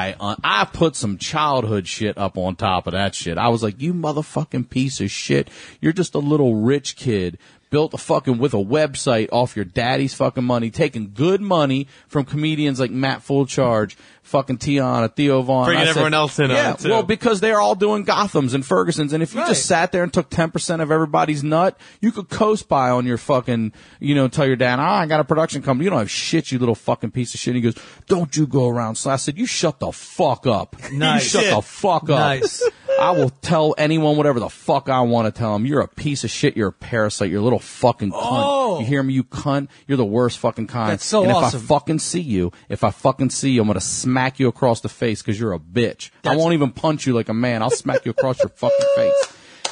I put some childhood shit up on top of that shit. I was like, you motherfucking piece of shit. You're just a little rich kid. Built with a website off your daddy's fucking money, taking good money from comedians like Matt Full Charge, fucking Tiana, Theo Vaughn. Bringing I said, everyone else in on yeah, it, too. well, because they're all doing Gothams and Fergusons, and if you Right. just sat there and took 10% of everybody's nut, you could co-spy on your fucking, you know, tell your dad, I got a production company. You don't have shit, you little fucking piece of shit. And he goes, don't you go around. So I said, you shut the fuck up. Nice. You shut the fuck up. Nice. I will tell anyone whatever the fuck I want to tell them. You're a piece of shit. You're a parasite. You're a little fucking cunt. Oh. You hear me, you cunt? You're the worst fucking kind. That's so and awesome. if I fucking see you, I'm going to smack you across the face because you're a bitch. I won't even punch you like a man. I'll smack you across your fucking face.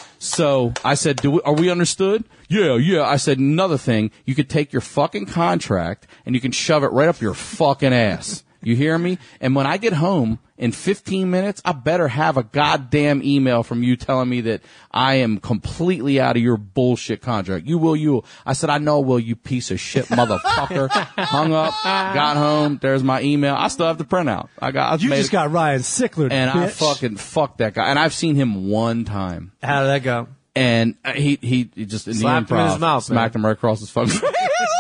So I said, are we understood? Yeah. I said, another thing, you could take your fucking contract and you can shove it right up your fucking ass. You hear me? And when I get home in 15 minutes, I better have a goddamn email from you telling me that I am completely out of your bullshit contract. You will. I said, I know, will, you piece of shit motherfucker. Hung up, got home. There's my email. I still have the printout. You just got Ryan Sickler, and bitch. I fucking fucked that guy. And I've seen him one time. How did that go? And he just in Slapped the him improv, in his mouth, smacked him right across his fucking face.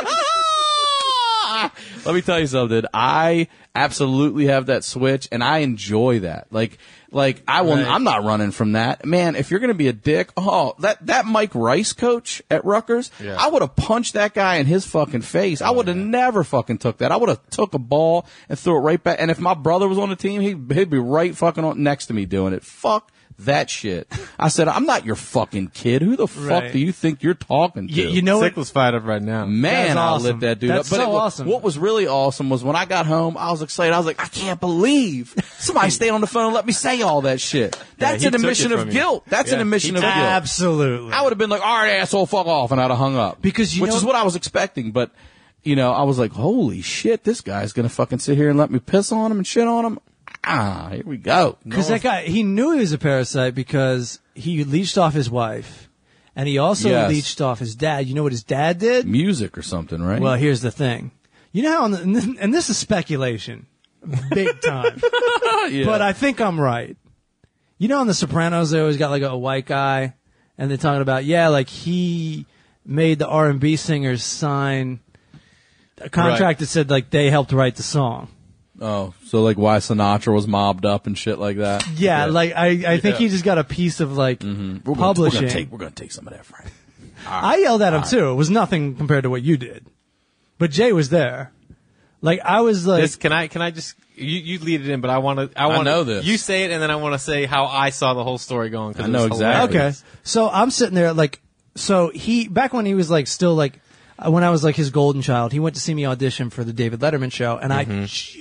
Let me tell you something. I absolutely have that switch, and I enjoy that. Like I will. Right. I'm not running from that, man. If you're gonna be a dick, that Mike Rice coach at Rutgers, Yeah. I would have punched that guy in his fucking face. I would have never fucking took that. I would have took a ball and threw it right back. And if my brother was on the team, he'd be right fucking next to me doing it. Fuck that shit. I said, I'm not your fucking kid. Who the fuck do you think you're talking to? You know Sick was fired up right now. Man, I awesome. lit that dude That's up. But so awesome. What was really awesome was when I got home, I was excited. I was like, I can't believe somebody stayed on the phone and let me say all that shit. That's he an took admission it of from you. guilt. That's an admission of guilt. Absolutely. I would have been like, all right, asshole, fuck off, and I'd have hung up. Which is what I was expecting. But, I was like, holy shit, this guy's going to fucking sit here and let me piss on him and shit on him. Here we go. Because that guy, he knew he was a parasite because he leached off his wife. And he also leached off his dad. You know what his dad did? Music or something, right? Well, here's the thing. You know how, and this is speculation. Big time. Yeah. But I think I'm right. You know, on The Sopranos, they always got like a white guy, and they're talking about, like he made the R&B singers sign a contract that said like they helped write the song. Oh, so like why Sinatra was mobbed up and shit like that? Yeah, like I think he just got a piece of like publishing. We're gonna take some of that, Frank. I yelled at him too. It was nothing compared to what you did, but Jay was there. Like I was like, Can I just you lead it in, but I want I know this. You say it, and then I want to say how I saw the whole story going. I know exactly. Okay, so I'm sitting there like, so he back when he was like still like when I was like his golden child, he went to see me audition for the David Letterman show, and I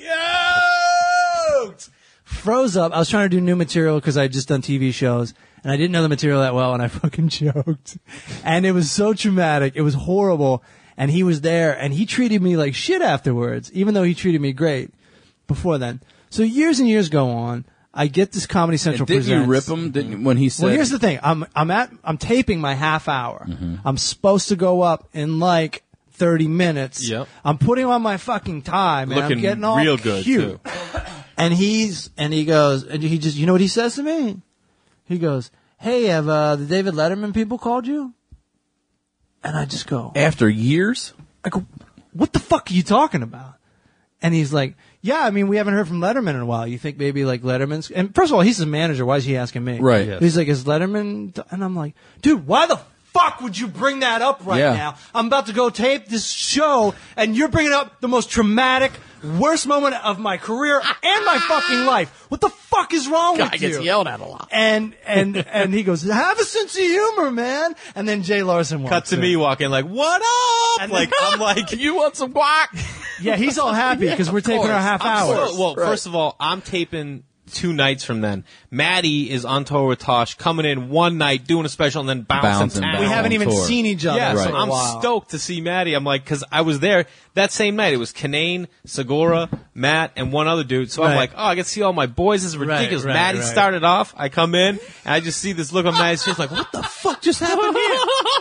choked, froze up. I was trying to do new material because I had just done TV shows, and I didn't know the material that well, and I fucking choked, and it was so traumatic. It was horrible, and he was there, and he treated me like shit afterwards, even though he treated me great before then. So years and years go on. I get this Comedy Central Didn't presents. you rip him when he said? Well, here's the thing. I'm taping my half hour. I'm supposed to go up in like 30 minutes. Yep. I'm putting on my fucking tie, man. Looking I'm getting all real good cute. too. And he goes, and he just, you know what he says to me? He goes, "Hey, have the David Letterman people called you?" And I just go, After years? I go, "What the fuck are you talking about?" And he's like, "Yeah, I mean, we haven't heard from Letterman in a while. You think maybe like Letterman's?" And first of all, he's the manager. Why is he asking me? Right. Yes. He's like, "Is Letterman?" And I'm like, "Dude, why the fuck would you bring that up right Yeah. now? I'm about to go tape this show, and you're bringing up the most traumatic, worst moment of my career and my fucking life. What the fuck is wrong with you?" Gets yelled at a lot. And he goes, "Have a sense of humor, man." And then Jay Larson walks Cut to in. me walking like, "What up?" And Like I'm like, You want some guac? Yeah, he's all happy because we're taping our half hour. Well, first of all, I'm taping 2 nights from then. Maddie is on tour with Tosh, coming in one night, doing a special, and then bouncing Bouncing town. back. We haven't even tour. seen each other. Yeah, for so a I'm while. stoked to see Maddie. I'm like, because I was there that same night. It was Kanane, Segura, Matt, and one other dude. So I'm Right. like, oh, I get to see all my boys. This is ridiculous. right, Maddie right. started off. I come in, and I just see this look on Maddie's face like, what the fuck just happened here?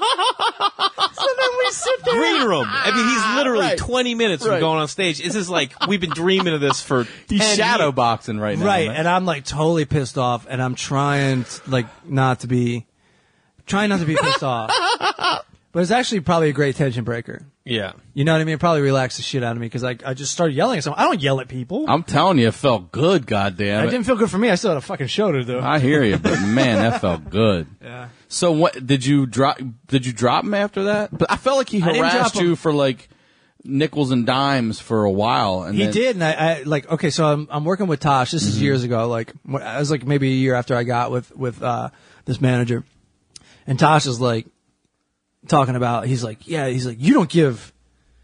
So then we sit there. Green room. I mean, he's literally Right. 20 minutes from Right. going on stage. This is like, we've been dreaming of this for 10 He's shadow years. boxing right now. Right, man. and I'm like totally pissed off, and I'm trying not to be pissed off. But it's actually probably a great tension breaker. Yeah. You know what I mean? It probably relaxed the shit out of me because I just started yelling at someone. I don't yell at people. I'm telling you, it felt good, goddamn It it. didn't feel good for me. I still had a fucking show to do. I hear you, but man, that felt good. Yeah. So what did you drop him after that? But I felt like he I didn't harassed drop him. you for like nickels and dimes for a while. And He then, did, and I like. Okay, so I'm working with Tosh. This is years ago. Like I was like maybe a year after I got with this manager, and Tosh is like talking about. He's like, you don't give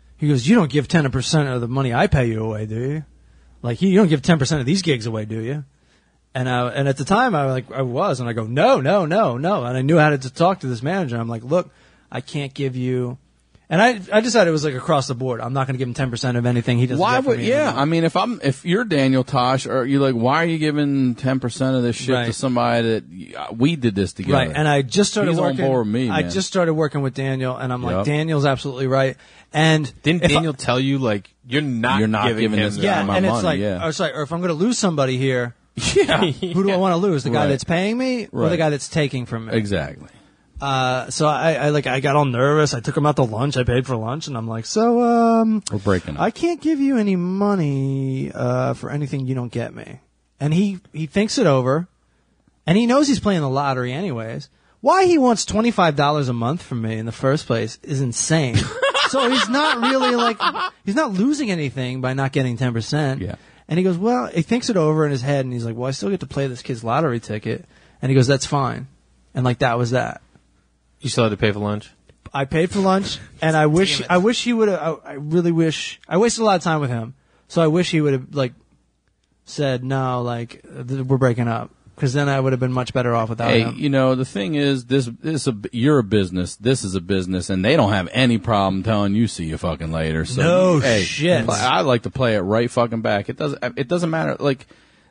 10% of the money I pay you away, do you? Like you don't give 10% of these gigs away, do you? And at the time I was, and I go, no, and I knew how to talk to this manager. I'm like, look, I can't give you. And I decided it was like across the board. I'm not going to give him 10% of anything he doesn't why get from would? me Yeah, anymore. I mean, if you're Daniel Tosh, or you're like, why are you giving 10% of this shit Right. to somebody that we did this together? Right, and I just started He's on working. board with me, I man. just started working with Daniel, and I'm like, Yep. Daniel's absolutely right. And Didn't if Daniel tell you, like, you're not giving him this that? yeah, my and it's money, like, yeah. or if I'm going to lose somebody here, yeah, who do I want to lose? The guy Right. that's paying me, or Right. the guy that's taking from me? exactly. So I got all nervous. I took him out to lunch. I paid for lunch, and I'm like, so We're breaking up. I can't give you any money for anything you don't get me. And he thinks it over, and he knows he's playing the lottery anyways. Why he wants $25 a month from me in the first place is insane. So he's not really he's not losing anything by not getting 10%. Yeah. And he goes, well, he thinks it over in his head, and he's like, well, I still get to play this kid's lottery ticket. And he goes, that's fine. And like, that was that. You still had to pay for lunch? I paid for lunch, and I wish he would have, I really wish, I wasted a lot of time with him. So I wish he would have, like, said, no, like, we're breaking up. Because then I would have been much better off without him. You know, the thing is, you're a business, this is a business, and they don't have any problem telling you see you fucking later. So, no shit. I like to play it right fucking back. It doesn't matter, like,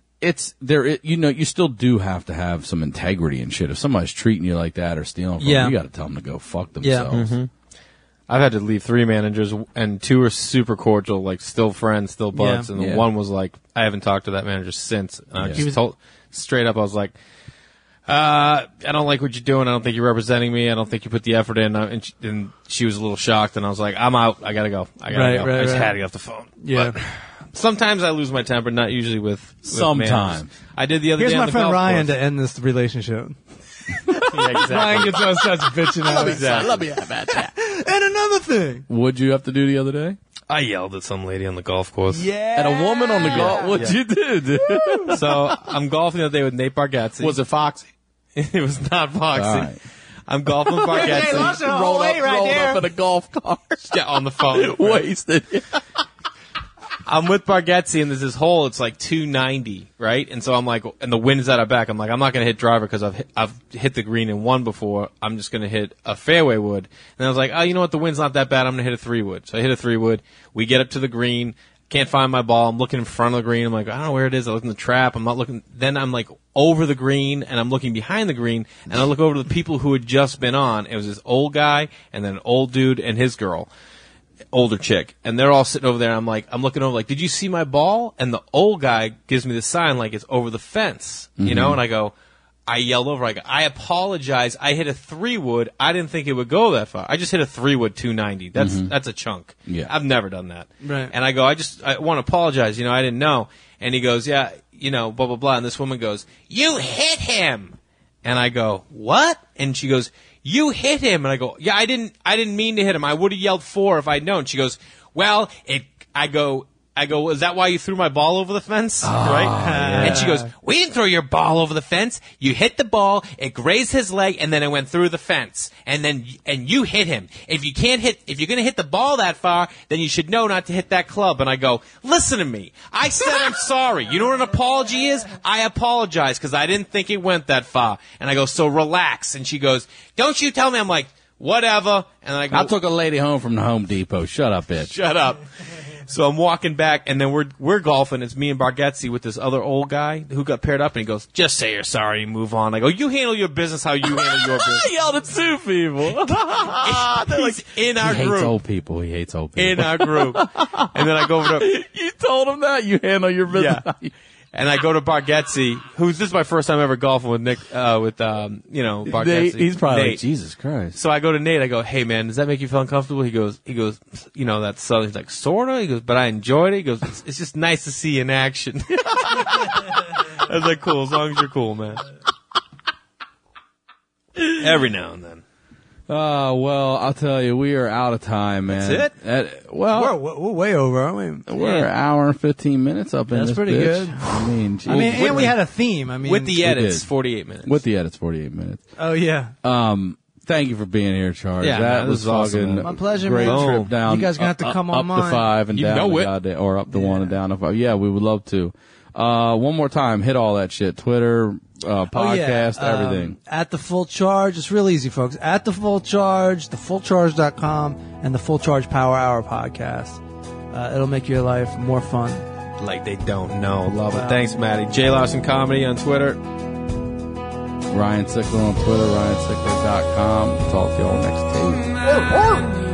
you still do have to have some integrity and shit. If somebody's treating you like that or stealing from you, you gotta tell them to go fuck themselves. Yeah. I've had to leave 3 managers, and 2 are super cordial, like still friends, still buds, and the one was like, I haven't talked to that manager since. And I just told straight up, I was like, I don't like what you're doing. I don't think you're representing me. I don't think you put the effort in. And she was a little shocked, and I was like, I'm out. I gotta go. I just had to get off the phone. Yeah. But sometimes I lose my temper, not usually with sometimes. Managers. I did the other day. Here's my friend Ryan course. to end this relationship. Yeah, exactly. Ryan gets on such bitching out. Exactly. Let me have that. And another thing. What'd you have to do the other day? I yelled at some lady on the golf course. Yeah. At a woman on the golf. What'd you do, dude? So I'm golfing the other day with Nate Bargatze. Was it Foxy? It was not Foxy. All right. I'm golfing with Bargatze. Hey, lost it all way right rolled there. up in a golf cart. Yeah, on the phone. Wasted. I'm with Bargatze, and there's this hole. It's like 290, right? And so I'm like, and the wind's at our back. I'm like, I'm not going to hit driver because I've hit the green in 1 before. I'm just going to hit a fairway wood. And I was like, oh, you know what? The wind's not that bad. I'm going to hit a 3-wood. So I hit a 3-wood. We get up to the green. Can't find my ball. I'm looking in front of the green. I'm like, I don't know where it is. I look in the trap. I'm not looking. Then I'm like over the green, and I'm looking behind the green, and I look over to the people who had just been on. It was this old guy, and then an old dude and his girl. Older chick, and they're all sitting over there. And I'm looking over, like, did you see my ball? And the old guy gives me the sign, like it's over the fence, you know. And I yelled over, I apologize. I hit a 3-wood. I didn't think it would go that far. I just hit a 3-wood 290. That's a chunk. Yeah, I've never done that. Right. And I want to apologize. I didn't know. And he goes, yeah, blah blah blah. And this woman goes, you hit him. And I go, what? And she goes, you hit him. And I go, yeah, I didn't mean to hit him. I would have yelled 4 if I'd known. She goes, well, I go, is that why you threw my ball over the fence? Right? Yeah. And she goes, we didn't throw your ball over the fence. You hit the ball, it grazed his leg, and then it went through the fence. And you hit him. If you're gonna hit the ball that far, then you should know not to hit that club. And I go, listen to me. I said I'm sorry. You know what an apology is? I apologize because I didn't think it went that far. And I go, so relax. And she goes, don't you tell me. I'm like, whatever. And I go, I took a lady home from the Home Depot. Shut up, bitch. Shut up. So I'm walking back, and then we're golfing. It's me and Bargatze with this other old guy who got paired up, and he goes, just say you're sorry and move on. I go, you handle your business how you handle your business. I yelled at 2 people. He's in our He group. hates old people. He hates old people. In our group. And then I go over to... You told him that? You handle your business. Yeah. And I go to Bargatze, this is my first time ever golfing with Nick, Bargatze. He's probably Nate. like, Jesus Christ. So I go to Nate, I go, hey man, does that make you feel uncomfortable? He goes, that's Southern. He's like, sorta? He goes, but I enjoyed it. He goes, it's just nice to see you in action. I was like, cool, as long as you're cool, man. Every now and then. Well, I'll tell you, we are out of time, man. That's it? We're way over, aren't we? We're an hour and 15 minutes up in That's this pretty bitch. good. I mean, geez. And we had a theme. With the edits, did. 48 minutes. With the edits, 48 minutes. Oh, yeah. Thank you for being here, Charles. Yeah, that man, was this was awesome, fucking man. My pleasure, great man. trip down. You guys gonna have to come on up mine. to 5 and You down know to it. goddamn, or up to 1 and down to 5. Yeah, we would love to. One more time, hit all that shit. Twitter, podcast, everything. At The Full Charge. It's real easy, folks. At The Full Charge, thefullcharge.com, and the Full Charge Power Hour podcast. It'll make your life more fun. Like they don't know. Love it. Thanks, Maddie. J. Larson Comedy on Twitter. Ryan Sickler on Twitter, ryansickler.com. Talk to y'all next tape.